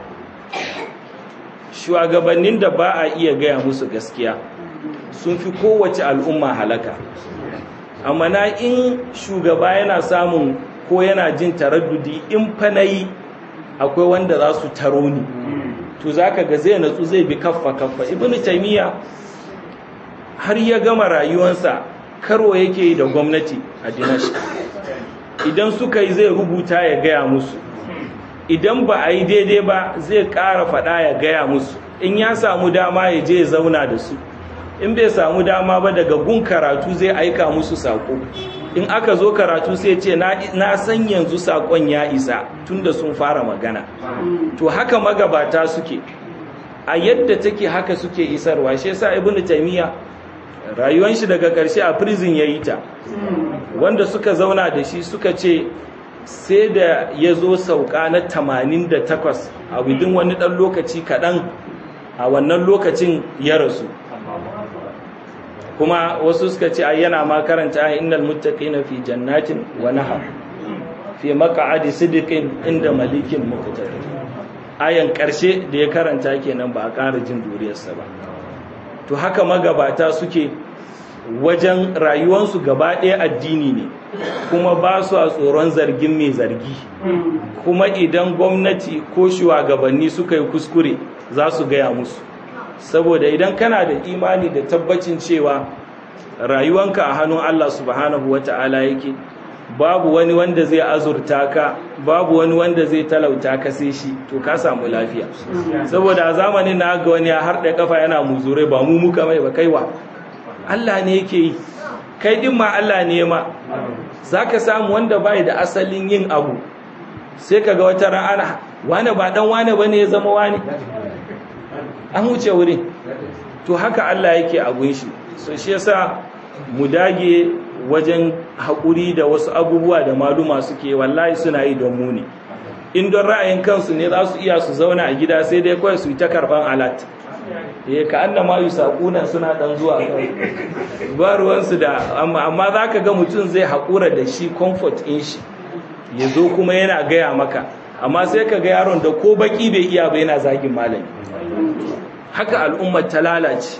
shugabannin da ba a iya gaya musu gaskiya sun fi kowace al'umma halaka. Amma na in shugaba yana samun ko yana jin taraddudi, in fa nayi akwai wanda za su taro ni, to zaka ga zai natsu, zai bi kaffa. Ibn Taymiyyah har ya gama rayuwarsa karo yake da gwamnati a Dimashq. Idan suka yi zai rubuta ya gaya musu, idan ba a yi daidai ba zai ƙara faɗa ya gaya musu. In ya samu dama ya je zauna da su, in bai samu dama ba daga gun karatu zai aika musu sako. In aka zo karatu sai ce na san yanzu sakon ya isa tunda sun fara magana. To haka magabata suke, a yadda take haka suke isarwa. Shi yasa Ibn Taymiyyah rayuwar shi daga ƙarshe a prison yayi ta. Wanda suka zauna da shi suka ce sai da ya zo sauka na 88 a within wani ɗan lokaci kaɗan, a wannan lokacin ya rasu. Kuma wasu suka ce ai yana ma karanta innal muttaqina fi jannatin wa nahar fi maq'adi sidqin inda malikin muqtadir. Ayan karshe da ya karanta kenan ba a ƙara jin duriyarsa ba. To haka magabata suke wajen rayuwansu gaba ɗaya addini ne, kuma ba su a tsoron zargin mai zargi. Kuma idan gwamnati ko shugabanni suka yi kuskure za su gaya musu. Saboda idan kana da imani da tabbacin cewa rayuwanka a hannun Allah subhanahu wata'ala yake, babu wani wanda zai azurta ka, babu wani wanda zai talauta ka sai shi, to ka samu lafiya. Saboda a zamanin na ga wani ya harɗe kafa yana muzurai, ba mu muka mai ba, kaiwa Allah ne yake yi, kai din ma Allah ne ma. Zaka samu wanda bai da asalin yin abu, sai kaga wata rana wane ba dan wane bane ya zama wane, an wuce wurin. To haka Allah yake abun shi. So shi yasa mu dage wajen haƙuri da wasu abubuwa da maluma suke, wallahi suna yi don mu ne. In don ra'ayin kansu ne za su iya su zauna a gida, sai dai kawai su yi ta karɓan alat. Ka annama yi saƙunan suna ɗan zuwa ba ruwansu da, amma za ka ga mutum zai haƙura da shi comfort in shi, ya zo kuma yana gaya maka. Amma sai ka ga yaron da ko baki bai iya ba yana zagin malami. Haka al'ummar ta lalace.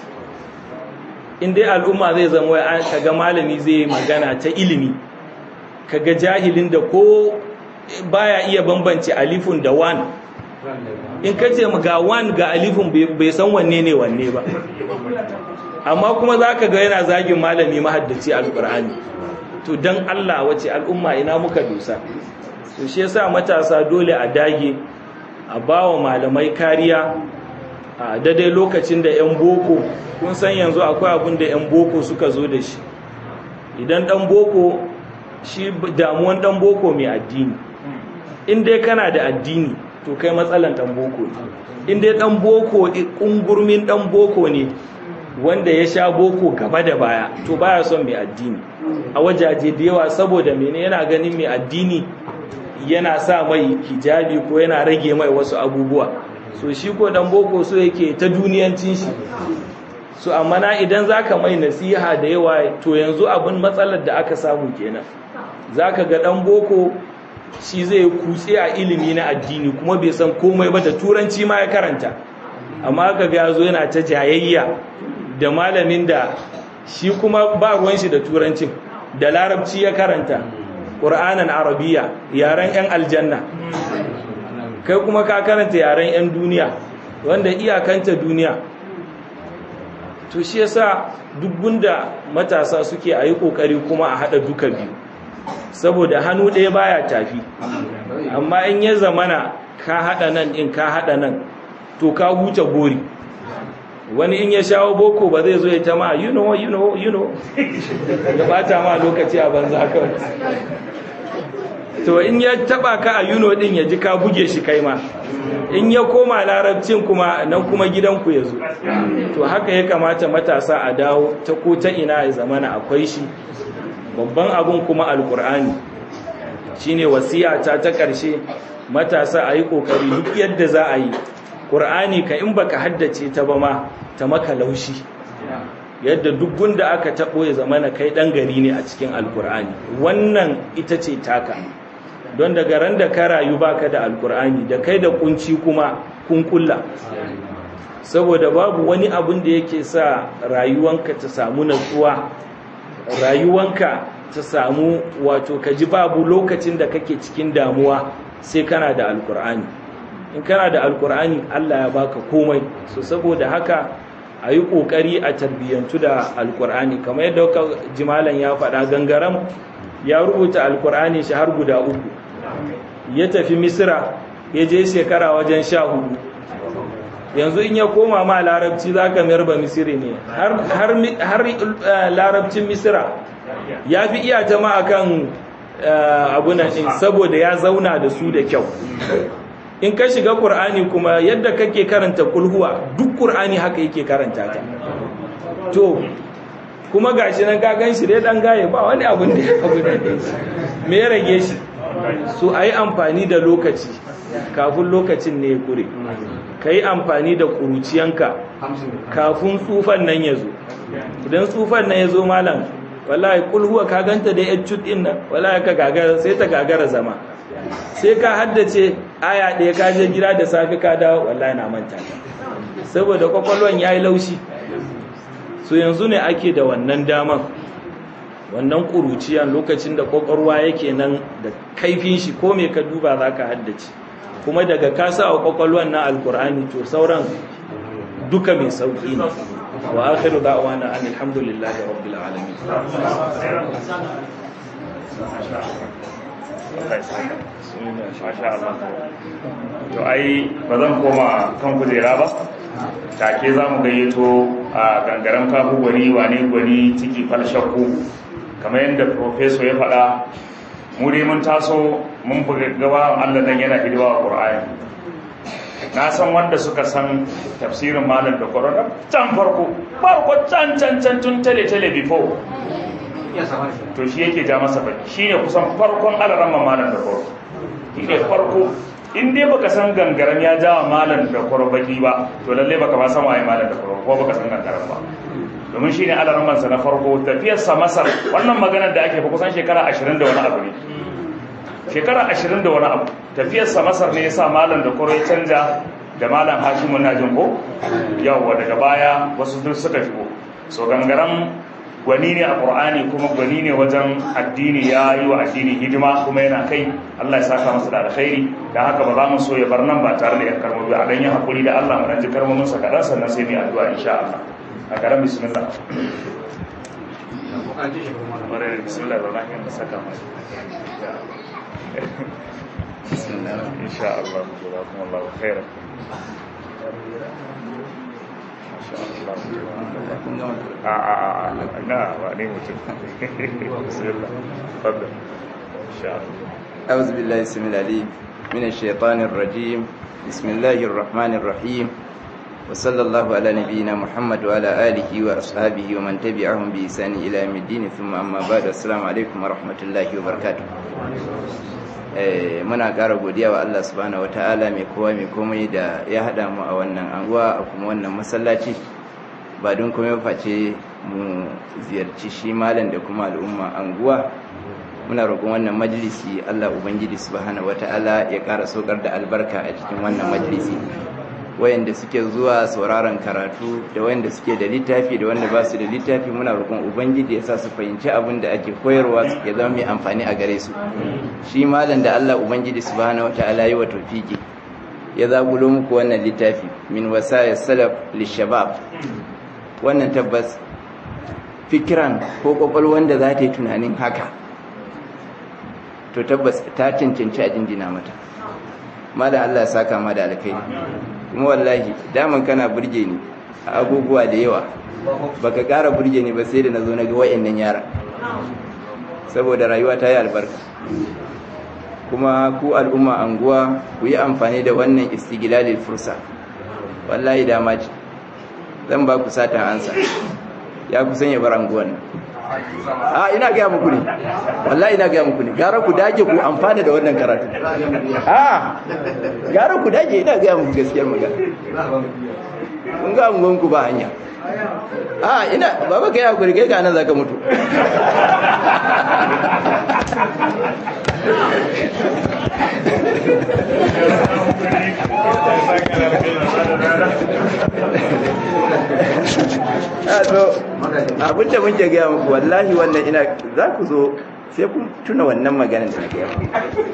In dai al'umma zai zama kaga malami zai yi magana ta ilimi, kaga jahilin da ko baya iya bambance alifun da wan, in ka ce ga wan ga alifun bai san wanne ne wanne ba, amma kuma za ka ga yana zagin malami mahaddaci alƙur'ani. To don Allah wace al'umma ina muka dosa? To shi yasa matasa dole a dage a bawa malamai kariya a daidai lokacin da 'yan boko, kun san yanzu akwai abin da 'yan boko suka zo da shi. Idan ɗan boko, shi damuwan ɗan boko mai addini, in dai kana da addini to kai matsalan ɗan boko ne. In dai ɗan boko ƙungurmin ɗan boko ne wanda ya sha boko gaba da baya, to baya son mai addini a wajaje da yawa. Saboda mene? Yana ganin mai addini yana sa mai hijabi ko yana rage mai wasu abubuwa. So shi ko dan boko so yake ta duniyancin shi. So amma na idan zaka mai nasiha da yawa, to yanzu abin matsalar da aka samu kenan, zaka ga dan boko shi zai kutse a ilimi na addini kuma bai san komai ba, da turanci ma ya karanta, amma kaga yazo yana ta jayayya da malamin da shi kuma ba ruwan shi da turancin, da larabci ya karanta ƙur'anan arabiya, yaren 'yan aljanna, kai kuma ka karanta yaren 'yan duniya wanda iyakanta duniya. To shi yasa duk gunda matasa suke a yi ƙoƙari kuma a haɗa duka biyu, saboda hannu ɗaya baya tafi. Amma in ya zamana ka haɗa nan in ka haɗa nan, to ka huce gori. Wani in ya shawo boko ba zai zo ya ta ma you know ya bata ma lokaci a banza kawai. To in ya taba ka a din ya ji ka buge shi kai ma, in ya koma larabcin kuma nan kuma gidanku ya zo. To haka ya kamata matasa a dawo ta ko ta ina ya zamana akwai shi. Babban abun kuma alkur'ani shine wasiyata ta ƙarshe, matasa a yi ƙoƙari duk yadda za a yi ƙur'ani ka in baka haddace ta ba ma ta maka laushi, yadda duk gunda aka taɓo ya zamana kai ɗan gari ne a cikin alkur'ani. Wannan ita ce taka, don daga ran da ka rayu baka da alkur'ani da kai da kunci kuma kun kulla, saboda babu wani abin da yake sa rayuwanka ta samu natsuwa, rayuwanka ta samu wato ka ji babu lokacin da kake cikin damuwa sai kana da alkur'ani. In kana da alkur'ani Allah ya baka komai. So saboda haka a yi ƙoƙari a tarbiyyantu da alkur'ani, kamar yadda jimalan ya faɗa, gangaram ya rubuta alkur'ani shi har guda 3, ya tafi misira ya je shekara wajen 14. Yanzu in ya koma ma larabci za ka mayar ba misiri ne, har larabcin misira ya fi iya ta ma akan abunan ɗin, saboda ya zauna da su da kyau. In ka shiga ƙur'ani kuma yadda kake karanta kulhuwa, duk ƙur'ani haka yake karanta ta. To kuma gashi nan ka gan shi dai dan gaye, ba wani abun da ya abu da me ya rage shi. So ayi amfani da lokaci kafin lokacin ne ya kure, kai amfani da kuruciyanka kafin tsufan nan ya zo. Idan tsufan nan ya zo malam, wallahi kulhuwa ka ganta da cut din nan, wallahi ka gagara, sai ta gagara zama. Sai ka haddace aya ɗaya ka je gida da safi ka dawo, wallahi na manta ta, saboda kwakwalwan yayi laushi. So yanzu ne ake da wannan daman, wannan kuruciyan, lokacin da kwakwalwa yake nan da kaifin shi, ko me ka duba za ka haddace. Kuma daga ka sa wa kwakwalwan na alkur'ani, to sauran duka mai sauki ne. Wa akhiru da'wana alhamdulillahi rabbil alamin. Masha Allah. To ai ba zan koma kan kujera ba, take za mu gayyato a gangaren kafu gwani wane gwani ciki falshakku, kamar yadda professor ya faɗa. Mu dai mun taso mun buga gaba Allah nan yana hidima wa Qur'ani. Na san wanda suka san tafsirin malam da Qur'ani can farko can tun tele before, to shi yake ja masa baki, shine kusan farkon alaran malam da Qur'ani. Shine farko. In dai baka san gangaren ya jawa malam da baki ba, to lalle baka ba san waye malam da ko baka san gangaren ba, domin shine alaran sa na farko. Tafiyar sa Masar, wannan maganar da ake fa kusan shekara 20 da wani abu ne, shekara 20 da wani abu. Tafiyar sa Masar ne yasa malam da ya canja da malam Hashimu na jin ko yawa, daga baya wasu duk suka shigo. So gangaren gwani ne a Qur'ani, kuma gwani ne wajen addini, ya yi wa addini hidima kuma yana kai. Allah ya saka masa da alkhairi. Da haka ba za mu so ya bar nan ba tare da yan karmomi a dan yi hakuri da Allah, mu dan ji karmomin sa kadan, sannan sai mu addu'a insha Allah. A karam bismillah. Bismillah rahman saka masa. Bismillah insha Allah. Jazakumullahu khairan. أعوذ بالله السميع العليم من الشيطان الرجيم. بسم الله الرحمن الرحيم، وصلى الله على نبينا محمد وعلى آله وأصحابه ومن تبعهم بإحسان إلى يوم الدين. ثم أما بعد، السلام عليكم ورحمة الله وبركاته. muna ƙara godiya wa Allah subhanahu wataala mai kowa mai komai da ya haɗa mu a wannan anguwa, a kuma wannan masallaci, ba don komai face mu ziyarci shi malam da kuma al'umma anguwa. Muna roƙon wannan majalisi Allah ubangiji subhanahu wataala ya ƙara saukar da albarka a cikin wannan majalisi. wayanda suke zuwa sauraron karatu da wayanda suke da littafi da wanda ba su da littafi, muna roƙon ubangiji ya sa su fahimci abin da ake koyarwa ya zama mai amfani a gare su. Shi malam da Allah ubangiji subhanahu wataala yi wa tawfiki ya zagulo muku wannan littafi min wasaya salaf lishabab, wannan tabbas fikiran ko kwakwalwan da za ta yi tunanin haka to tabbas ta cancanci a jinjina mata. Malam Allah ya saka ma da alkhairi, kuma wallahi daman kana burge ni a abubuwa da yawa, baka ƙara burge ni ba sai da nazo na ga wayannan yara, saboda rayuwa ta yi albarka. Kuma ku al'umma anguwa ku yi amfani da wannan istiglalil fursa, wallahi dama ce zan ba ku satan ansa, ya kusan ya bar anguwan nan. Ina gaya muku ne, wallahi ina gaya muku ne, gara ku dage ku amfana da wannan karatu. Gara ku dage, ina gaya muku gaskiyar magana. Kun ga anguwan ku ba hanya. Baba kai hakuri, kai ka nan zaka mutu. Abin da muke gaya muku wallahi wannan za ku zo sai kun tuna wannan maganar da na gaya muku.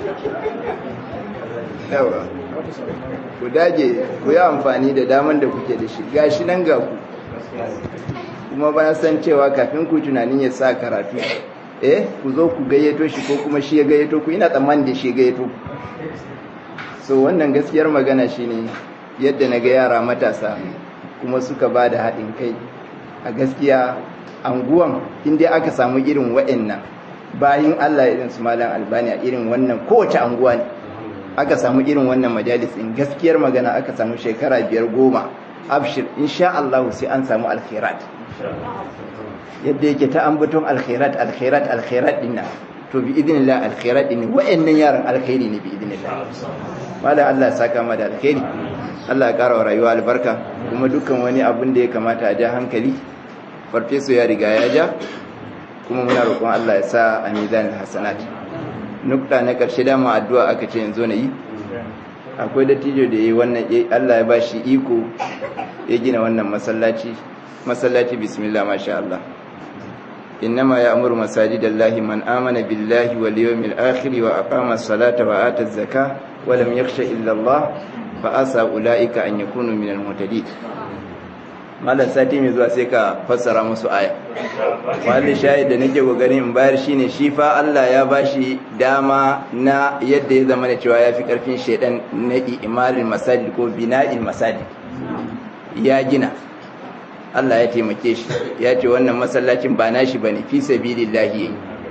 Yawa ku dage ku yi amfani da daman da kuke da shi, gashi nan ga ku, kuma ba san cewa kafin ku tunanin ya sa karatu ku zo ku gayyato shi ko kuma shi ya gayyato ku, ina tsammanin da shi ya gayyato ku. So wannan gaskiyar magana shine yadda na ga yara matasa kuma suka ba da haɗin kai. A gaskiya anguwan inda aka samu irin waɗannan bayin Allah irin su Malam Albani a irin wannan kowace anguwa ne aka samu irin wannan majalis in gaskiyar magana aka samu shekara 5-10, abshir insha Allah sai an samu alkhairat. Yadda yake ta ambaton alkhairat dinna, to bi idinillah alkhairat din waɗannan yaran alkhairi ne bi idinillah. Malam Allah ya saka ma da alkhairi, Allah ya ƙara wa rayuwa albarka, kuma dukkan wani abin da ya kamata a ja hankali farfeso ya riga ya ja, kuma muna roƙon Allah ya sa a mizanin hasanat. Nukta na ƙarshe dama addu'a aka ce yanzu na yi. Akwai dattijo da yayi wannan, Allah ya bashi iko ya gina wannan masallaci bismillah masha Allah. إنما يأمر مساجد الله من آمن بالله واليوم الآخر وأقام الصلاة وآتى الزكاة ولم يخش إلا الله فأسى أولئك أن يكونوا من المهتدين. malam sati mai zuwa sai ka fassara musu aya. Wani shahid da nake kokarin in bayar shine shi fa Allah ya bashi dama na yadda ya zama da cewa ya fi karfin shedan na imalil masajid ko bina'il masajid, ya gina. Allah ya taimake shi, ya ce wannan masallacin ba nashi bane, fi sabilillahi.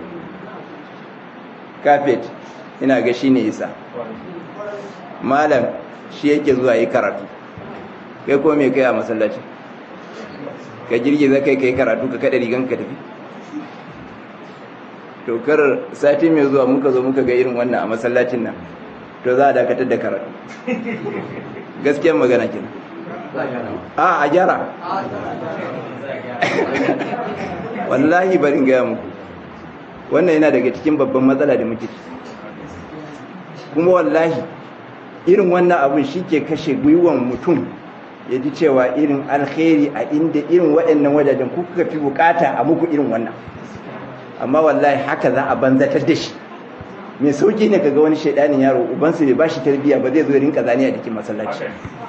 Kafet ina ga shine isa. Malam shi yake zuwa yi karatu, kai ko me kai a masallacin? Ka girgiza kai karatu ka kada rigan ka tafi. To kar sati mai zuwa muka zo muka ga irin wannan a masallacin nan, to za a dakatar da karatu. Gaskiyar magana kenan. A gyara. Wallahi barin gaya muku, wannan yana daga cikin babban matsala da muke ciki. Kuma wallahi irin wannan abun shi ke kashe gwiwan mutum ya ji cewa irin alkhairi a inda irin waɗannan wajajen kuka fi bukata a muku irin wannan. Amma wallahi haka za a banzatar da shi. Mai sauki ne kaga wani shaidanin yaro ubansa bai bashi tarbiyya ba zai zo rinka zane a cikin masallaci.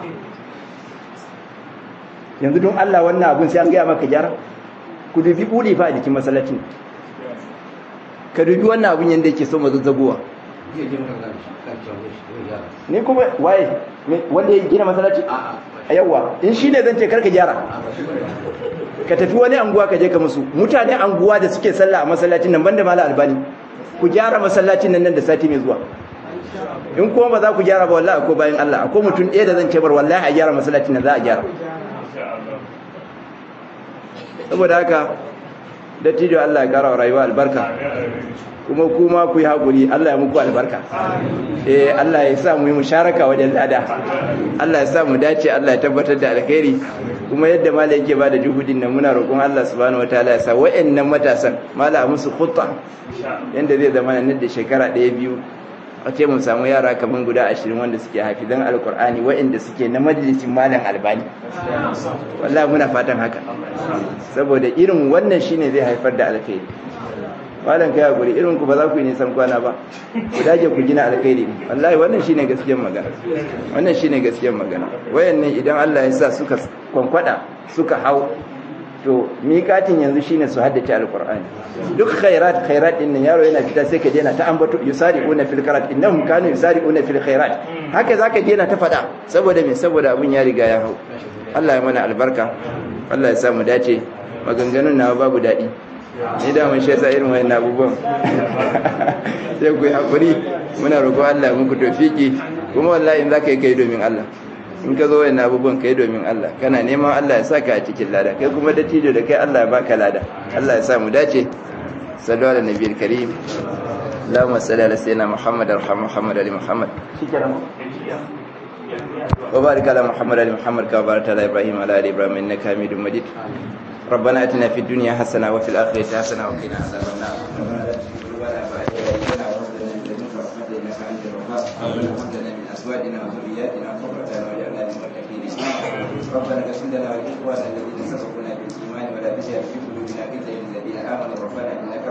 Yanzu don Allah wannan abun sai an gaya maka gyara. Ku dubi buli fa a jikin masallacin. Ka dubi wannan abun yanda yake so mazazzagowa. Ni kuma waye wanda ya gina masallaci? A yawa in shi ne zan ce karka gyara. Ka tafi wani anguwa ka je ka musu. Mutane anguwa da suke sallah a masallacin nan banda Malam Albani, ku gyara masallacin nan da sati mai zuwa. In kuma ba za ku gyara ba wallahi akwai bayan Allah, akwai mutum ɗaya da zan ce bar wallahi a gyara masallacin nan, za a gyara. Saboda haka dattijo Allah ya kara wa rayuwa albarka, kuma ku yi haƙuri, Allah ya muku albarka. Allah ya sa mu yi musharaka wajen lada, Allah ya sa mu dace, Allah ya tabbatar da alkhairi. Kuma yadda mala yake ba da juhudin nan, muna roƙon Allah subhanahu wataala ya sa wa'annan matasan mala musu khutta yanda zai zama nan da shekara 1-2 a ce mu samu yara kaman guda 20 wanda suke hafizan alkur'ani waɗanda suke na majalisin malam albani, wallahi muna fatan haka, saboda irin wannan shine zai haifar da alkhairi. malam kai hakuri, irin ku ba za ku yi nisan kwana ba, ku dage ku gina alkhairi. wallahi wannan shine gaskiyar magana, wannan shine gaskiyar magana. Wayannan idan Allah ya sa suka kwankwada suka hau, to miƙatin yanzu shine su haddace alqur'ani. Duk khairat din nan yaro yana fita sai ka je na ta ambato yusari'una fil khairat, innahum kanu yusari'una fil khairat. Haka zaka je na ta fada, saboda me? Saboda abun ya riga ya hau. Allah ya mana albarka, Allah ya sa mu dace. Maganganun nawa babu dadi, ni da mun shesa irin wayannan abubuwan sai ku yi hakuri. Muna roƙo Allah muku tawfiki, kuma wallahi in zaka yi kai domin Allah, in ka zo wayannan abubuwan kai domin Allah, kana neman Allah ya saka a cikin lada, kai kuma dattijo da kai Allah ya baka lada. Allah ya sa mu dace. Sallu ala nabiyil karim. Allahumma salli ala sayyidina Muhammad arham Muhammad ali Muhammad wa barik ala Muhammad ali Muhammad kama barakta ala Ibrahim wa ala ali Ibrahim innaka Hamidum Majid. ربنا اتنا في الدنيا حسنه وفي الاخره حسنه وقنا عذاب النار. ربنا هب لنا من ازواجنا وذرياتنا قرة اعين واجعلنا للمتقين اماما. ربنا اغفر لنا ولاخواننا الذين سبقونا بالايمان ولا تجعل في قلوبنا غلا للذين امنوا ربنا انك